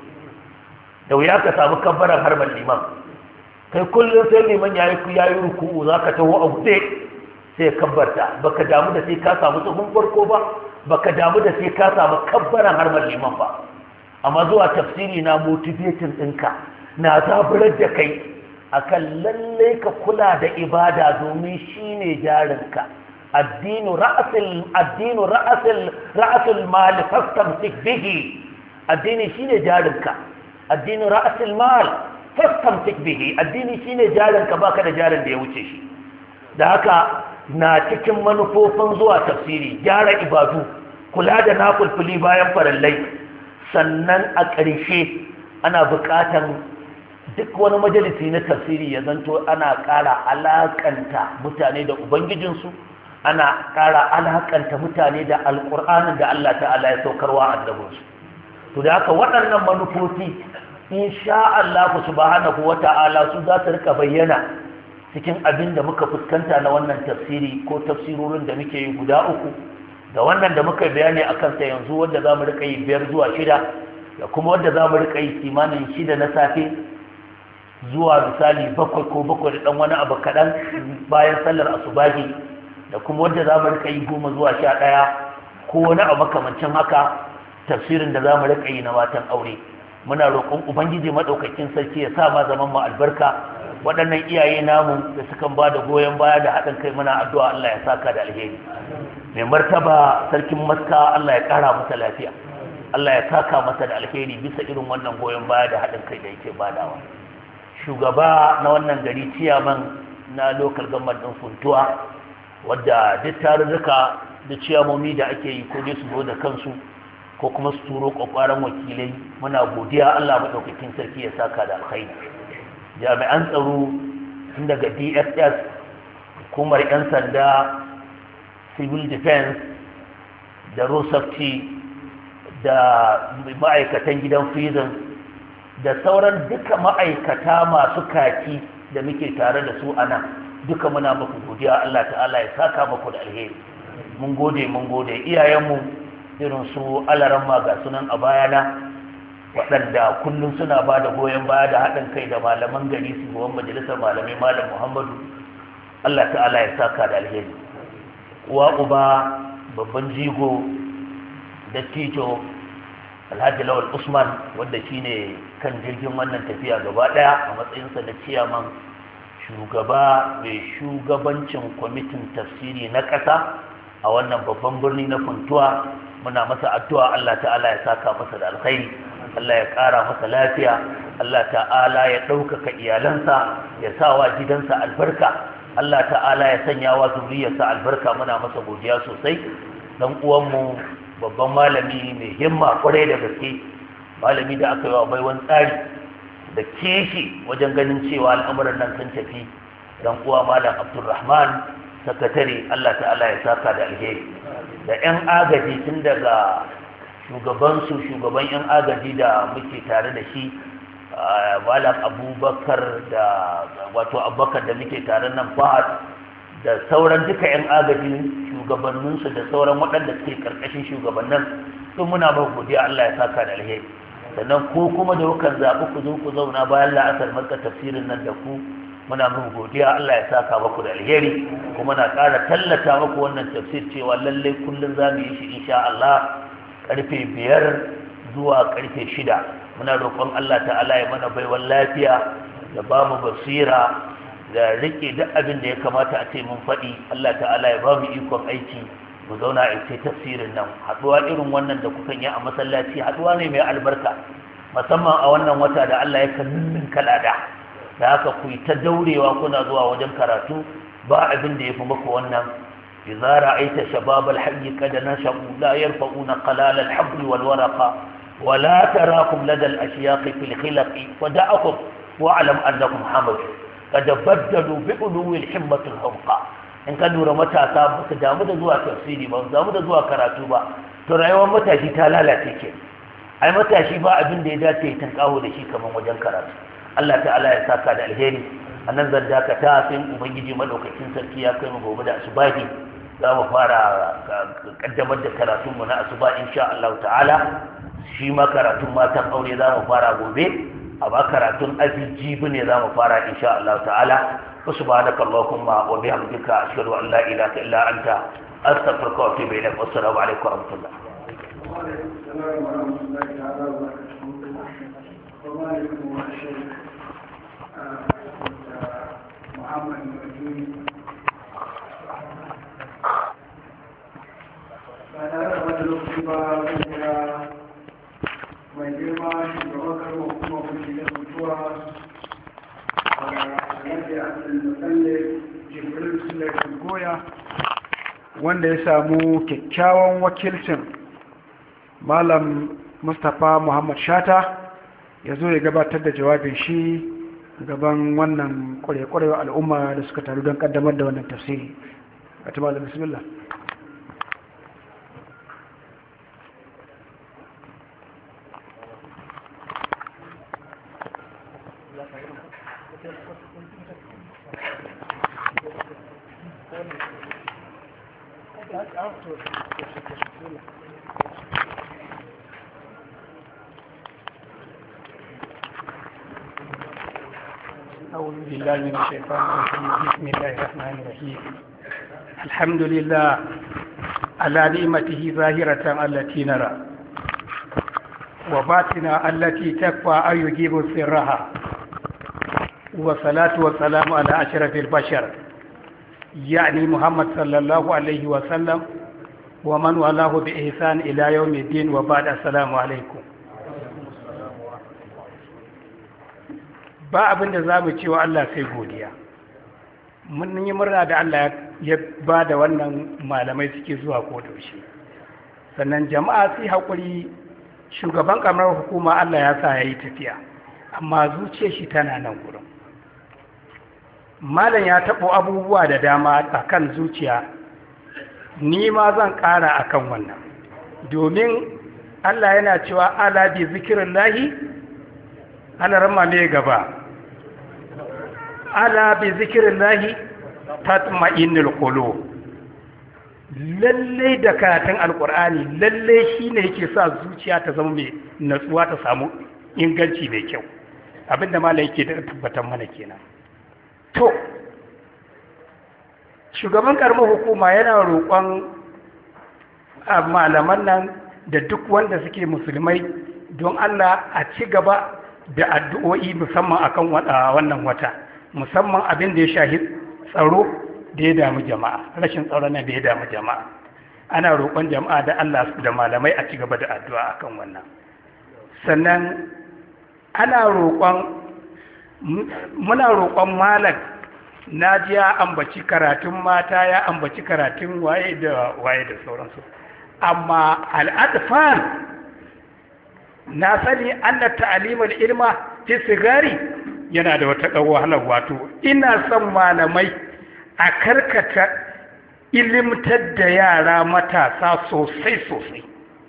da wuya ka samu kabbaran harban liman. Kai kullum sai liman yayi yayi ruku'u zaka taho a buɗe sai kabbarta, baka damu da sai ka samu tsohon farko ba, baka damu da sai ka samu kabbaran harban liman ba. Amma zuwa tafsiri na motivating ɗinka, na zaburar da kai akan lallai ka kula da ibada domin shine jarinka. Addinu ra'asul addinu ra'asul ra'asul mal fastamsik bihi. Addini shine jarinka. Addinu ra'asul mal fastamsik bihi. Addini shine jarinka, baka da jarin da ya wuce shi. Da haka na cikin manufofin zuwa tafsiri gyara ibadu, kula da nafulfuli bayan farallai. Sannan a ƙarshe ana buƙatan duk wani majalisi na tafsiri ya zanto ana ƙara alaƙanta mutane da ubangijinsu, ana ƙara alaƙanta mutane da alƙur'anin da Allah ta'ala ya saukarwa annabinsu. To da haka waɗannan manufofi insha Allah subhanahu wata'ala su za su rika bayyana cikin abin da muka fuskanta na wannan tafsiri ko tafsirorin da muke yi guda uku, da wannan da muka bayani a kansa yanzu wanda za mu rika yi biyar zuwa shida, da kuma wanda za mu rika yi kimanin shida na safe zuwa misali bakwai ko bakwai da ɗan wani abu kaɗan bayan sallar asubahi, da kuma wanda za mu rika yi goma zuwa sha ɗaya ko wani abu makamancin haka, tafsirin da za mu rika yi na matan aure. muna roƙon ubangiji madaukakin sarki ya sa ma zaman mu albarka. Waɗannan iyaye namu da suka ba da goyon baya da haɗin kai muna addu'a Allah ya saka da alheri. Mai martaba sarkin Maska Allah ya ƙara masa lafiya, Allah ya saka masa da alheri bisa irin wannan goyon baya da haɗin kai da yake badawa. Shugaba na wannan gari ciyaman na local government ɗin Funtuwa, wadda duk tarurruka da ciyamomi da ake yi ko dai su zo da kansu ko kuma su turo kwakwaran wakilai, muna godiya Allah maɗaukakin sarki ya saka da alkhairi. Jami'an tsaro tun daga D S S, hukumar 'yan sanda, civil defense da road safety da ma'aikatan gidan prison da sauran duka ma'aikata masu kaki da muke tare da su a nan, duka muna muku godiya. Allah ta'ala ya saka muku da alheri. Mun gode mun gode iyayenmu irin su alaramma ga sunan a bayana, waɗanda kullum suna ba da goyon baya da haɗin kai da malaman gari su goyon majalisar malamai malam Muhammadu. Allah ta'ala ya saka da alheri. Uwa uba babban jigo da tijo Alhaji Lawal Usman, wanda shine kan jirgin wannan tafiya gaba ɗaya a matsayinsa na ciyaman shugaba mai shugabancin kwamitin tafsiri na ƙasa a wannan babban birni na Funtuwa. Muna masa addu'a Allah ta'ala ya saka masa da alkhairi, Allah ya ƙara masa lafiya, Allah ta'ala ya ɗaukaka iyalansa, ya sa wa gidansa albarka, Allah ta'ala ya sanya wa zuriyarsa albarka. Muna masa godiya sosai. Dan uwanmu babban malami mai himma kwarai da gaske, malami da aka yi wa baiwan tsari da kishi wajen ganin cewa al'amuran nan sun tafi, dan uwa malam Abdulrahman sakatare, Allah ta'ala ya saka da alheri. Da 'yan agaji tun daga shugabansu shugaban 'yan agaji da muke tare da shi malam abubakar da wato abubakar da muke tare nan fahad da sauran duka 'yan agaji shugabanninsu da sauran waɗanda suke ƙarƙashin shugabannin sun muna ba godiya. Allah ya saka da alheri. Sannan ko kuma da kukan zaɓi ku zo ku zauna bayan la'asar marka tafsirin nan da ku, muna muku godiya. Allah ya saka muku da alheri, kuma na ƙara tallata muku wannan tafsir cewa lallai kullum za mu yi shi insha Allah karfe biyar zuwa karfe shida. Muna roƙon Allah ta'ala ya mana baiwan lafiya da ba mu basira da rike duk abin da ya kamata a ce mun faɗi. Allah ta'ala ya ba mu ikon aiki, mu zauna a ce tafsirin nan. Haɗuwa irin wannan da kukan yi a masallaci haɗuwa ne mai albarka, musamman a wannan wata da Allah ya kan ninnin kalada. Da haka ku yi ta daurewa kuna zuwa wajen karatu, ba abin da ya fi muku wannan. idza ra'aita shabab al-hayy qad nashu la yarfa'una qalal al-habl wal waraqa wa la tarakum lada al-ashyaq fi al-khilaq wada'akum wa'lam annakum hamad qad baddalu bi ulwi al-himmat al-hawqa. in ka lura matasa ba su damu da zuwa tafsiri ba, su damu da zuwa karatu ba, to rayuwar matashi ta lalace ke. ai matashi ba abin da ya dace ya tankaho da shi kamar wajen karatu. Allah ta'ala ya saka da alheri. a nan zan dakata sai ubangiji madaukakin sarki ya kai mu gobe da asubahi za mu fara kaddamar da karatunmu na asuba insha Allah ta'ala. shi ma karatun matan aure za mu fara gobe, amma karatun azijibi ne za mu fara insha Allah ta'ala. subhanaka allahumma wa bihamdika ashhadu an la ilaha illa anta astaghfiruka wa atubu ilaik. wassalamu alaikum wa rahmatullah. Muhammad Nujumi ba tare da wani lokaci ba zai kira mai girma shugaban karfa kuma kuɗi da mutuwa a yadda a tsalle jibril sulai goya wanda ya samu kyakkyawan wakilcin malam mustapha muhammad shata ya zo ya gabatar da jawabin shi gaban wannan kwarekwarewa al'umma da suka taru don kaddamar da wannan tafsiri. a tuma da bismillah. أعوذ بالله من الشيطان الرجيم بسم الله الرحمن الرحيم الحمد لله على نعمته ظاهرة التي نرى وباطنة التي تكفى أن يجيب سرها، والصلاة والسلام على أشرف البشر يعني محمد صلى الله عليه وسلم ومن والاه بإحسان إلى يوم الدين. وبعد السلام عليكم. ba abin da za mu cewa Allah sai godiya. Mun yi murna da Allah ya ba da wannan malamai suke zuwa kodaushe. Sannan jama'a sai haƙuri, shugaban ƙaramar hukuma Allah ya sa ya yi tafiya, amma zuciyar shi tana nan gurin. Malam ya taɓo abubuwa da dama a kan zuciya, ni ma zan ƙara a kan wannan. Domin Allah yana cewa ala bi zikirin lahi, ana rama ne gaba. Ala bi zikirin lahi tatma'innul qulub. Lalle da karatun alkur'ani lalle shine yake sa zuciya ta zama mai natsuwa, ta samu inganci mai kyau. Abinda malai yake da tabbatar mana kenan. To shugaban karamar hukuma yana roƙon malaman nan da duk wanda suke musulmai don Allah a ci gaba da addu'o'i musamman akan wannan wata, musamman abin da ya shahi tsaro da ya damu jama'a, rashin tsaron nan da ya damu jama'a. Ana roƙon jama'a da Allah da malamai a ci gaba da addu'a akan wannan. Sannan ana roƙon, muna roƙon malam, na ji ya ambaci karatun mata, ya ambaci karatun waye da waye da sauransu. Amma al'adfan na sani anna ta'limul ilma fi sigari yana da wata wahalar. Wato ina son malamai a karkata ilimtar da yara matasa sosai sosai.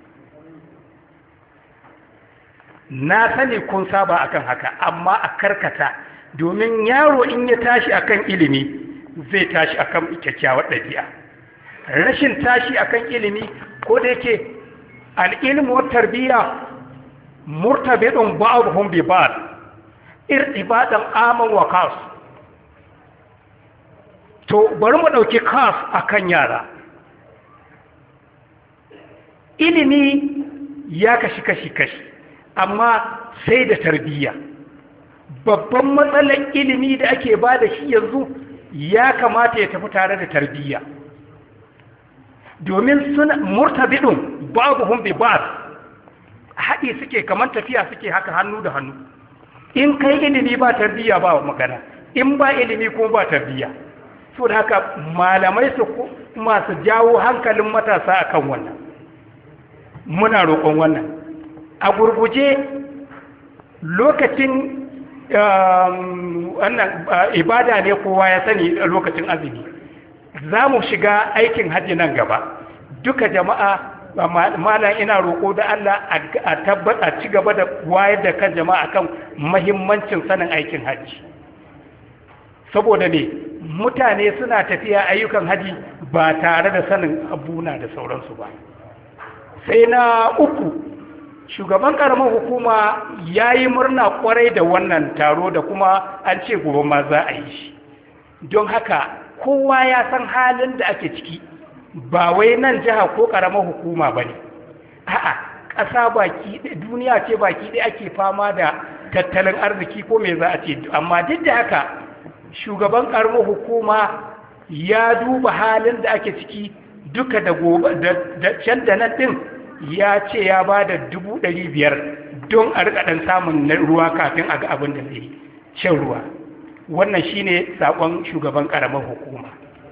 Na sani kun saba akan haka, amma a karkata, domin yaro in ya tashi akan ilimi zai tashi akan kyakkyawar ɗabi'a. Rashin tashi akan ilimi, ko da yake al'ilmu wa tarbiyya murtabidun ba'dhum bi ba'd irtibadan aman wa khas. To bari mu dauki khas akan yara. Ilimi ya kashi kashi kashi, amma sai da tarbiyya. Babban matsalar ilimi da ake ba da shi yanzu ya kamata ya tafi tare da tarbiyya, domin suna murtabidun ba'dhum bi ba'd, haɗi suke kamar tafiya suke haka hannu da hannu. In kai ilimi ba tarbiyya ba magana, in ba ilimi ko ba tarbiyya. So da haka malamai su masu jawo hankalin matasa akan wannan. Muna roƙon wannan. A gurguje lokacin wannan ibada ne kowa ya sani, lokacin azumi za mu shiga aikin hajji nan gaba. Duka jama'a, malam ina roƙo da Allah a tabbata ci gaba da wayar da kan jama'a kan mahimmancin sanin aikin hajji, saboda ne mutane suna tafiya ayyukan hajji ba tare da sanin abuna da sauransu ba. Sai na uku, shugaban karamar hukuma ya yi murna kwarai da wannan taro, da kuma an ce gobe ma za a yi shi. Don haka kowa ya san halin da ake ciki, ba wai nan jiha ko karamar hukuma ba ne, a'a ƙasa baki ɗaya, duniya ce baki ɗaya ake fama da tattalin arziki ko me za a ce. Amma duk da haka shugaban karamar hukuma ya duba halin da ake ciki duka, da gobe da can da nan ɗin ya ce ya ba da dubu ɗari biyar don a riƙa ɗan samun ruwa kafin a ga abin da zai shan ruwa. Wannan shine saƙon shugaban ƙaramar hukuma.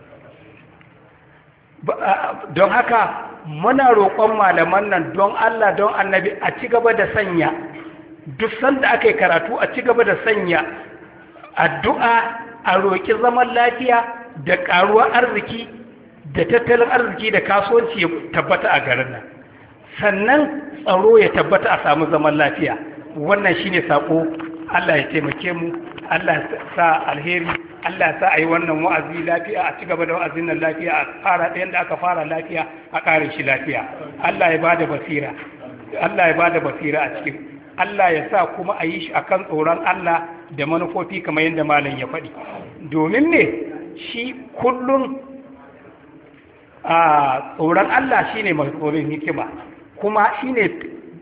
Don haka muna roƙon malaman nan don Allah don annabi a ci gaba da sanya, duk sanda aka yi karatu a ci gaba da sanya addu'a, a roƙi zaman lafiya da ƙaruwar arziki da tattalin arziki da kasuwanci ya tabbata a garin nan. Sannan tsaro ya tabbata a samu zaman lafiya. Wannan shine sako. Allah ya taimake mu, Allah ya sa alheri, Allah ya sa a yi wannan wa'azi lafiya, a ci gaba da wa'azin nan lafiya, a fara ɗayan da aka fara lafiya, a ƙarin shi lafiya. Allah ya bada basira, Allah ya bada basira a cikin, Allah ya sa kuma a yi shi akan tsoron Allah da manufofi kamar yadda malam ya faɗi. Domin ne shi kullum a tsoron Allah shine mai tsoron hikima, kuma shine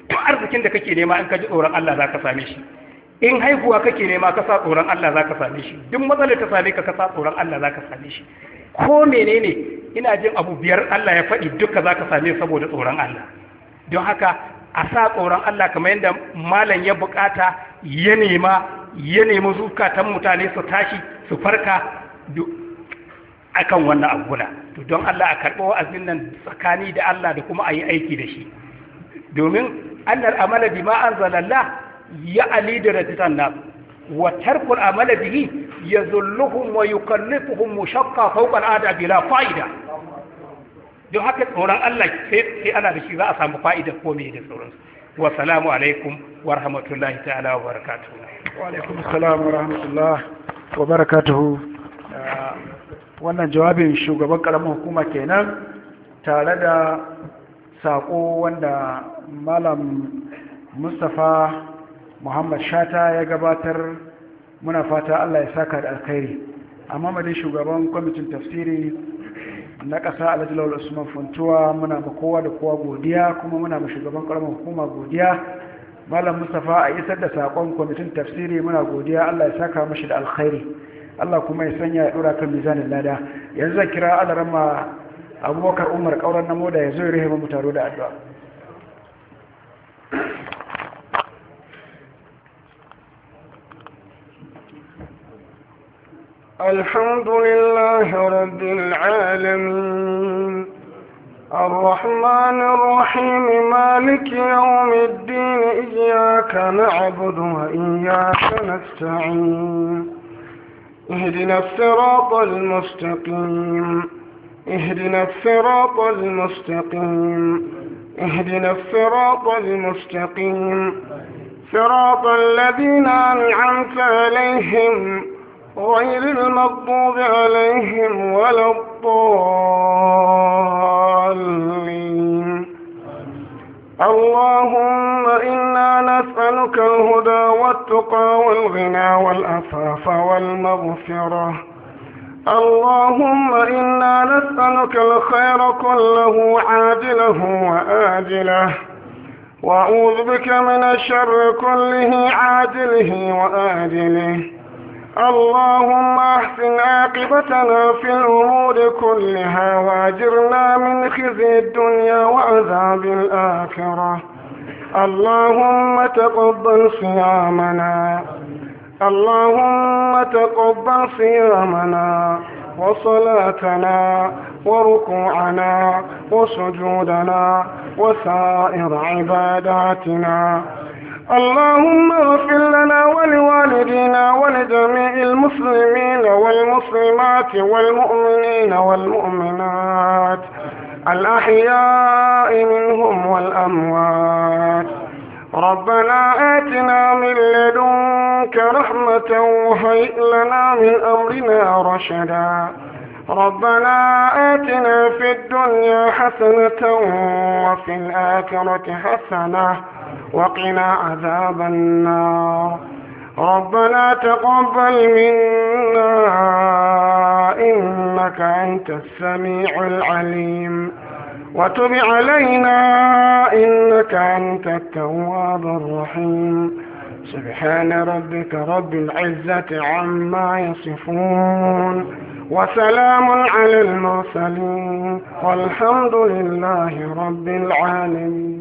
duk arzikin da kake nema in ka ji tsoron Allah za ka same shi in haihuwa kake nema ka sa tsoron Allah za ka same shi duk matsalar ta same ka ka sa tsoron Allah za ka same shi ko menene ina jin abu biyar Allah ya faɗi duka za ka same saboda tsoron Allah don haka a sa tsoron Allah kamar yadda malam ya bukata ya nema ya nemi zukatan mutane su tashi su farka akan wannan abuna to don Allah a karɓo wa'azin nan tsakani da Allah da kuma a yi aiki da shi domin annal amala bima anzalallah ya ali da raditan nas wa tarkul amala bihi yazulluhum wa yukallifuhum mushaqqa fawqa al'ada bila fa'ida don haka tsoron Allah sai ana da shi za a samu fa'ida ko me da sauransu wa salamu alaikum wa rahmatullahi ta'ala wa barakatuhu wa alaikum assalam wa rahmatullahi wa barakatuhu wannan jawabin shugaban karamin hukuma kenan tare da sako wanda malam Mustapha Muhammad Shata ya gabatar muna fata Allah ya saka da alkhairi amma madin shugaban kwamitin tafsiri na ƙasa Alhaji Lawal Usman Funtuwa muna ma kowa da kowa godiya kuma muna ma shugaban karamin hukuma godiya malam Mustapha a isar da sakon kwamitin tafsiri muna godiya Allah ya saka mashi da alkhairi Allah kuma ya sanya ya dora kan mizanin lada yanzu zan kira alarama Abubakar Umar Kauran Namo da yazo ya rahe mu taro da addu'a alhamdulillahi rabbil alamin الرحمن الرحيم مالك يوم الدين إياك نعبد وإياك نستعين اهدنا الصراط المستقيم اهدنا الصراط المستقيم اهدنا الصراط المستقيم صراط الذين أنعمت عليهم غير المغضوب عليهم ولا الضالين اللهم إنا نسألك الهدى والتقى والغنى والعفاف والمغفرة اللهم إنا نسألك الخير كله عاجله وآجله وأعوذ بك من الشر كله عاجله وآجله اللهم احسن عاقبتنا في الأمور كلها واجرنا من خزي الدنيا وعذاب الآخرة اللهم تقبل صيامنا اللهم تقبل صيامنا وصلاتنا وركوعنا وسجودنا وسائر عباداتنا اللهم اغفر لنا ولوالدينا ولجميع المسلمين والمسلمات والمؤمنين والمؤمنات الأحياء منهم والأموات ربنا آتنا من لدنك رحمة وهيئ لنا من أمرنا رشدا ربنا آتنا في الدنيا حسنة وفي الآخرة حسنة وقنا عذاب النار ربنا تقبل منا إنك أنت السميع العليم وتب علينا إنك أنت التواب الرحيم سبحان ربك رب العزة عما يصفون وسلام على المرسلين والحمد لله رب العالمين.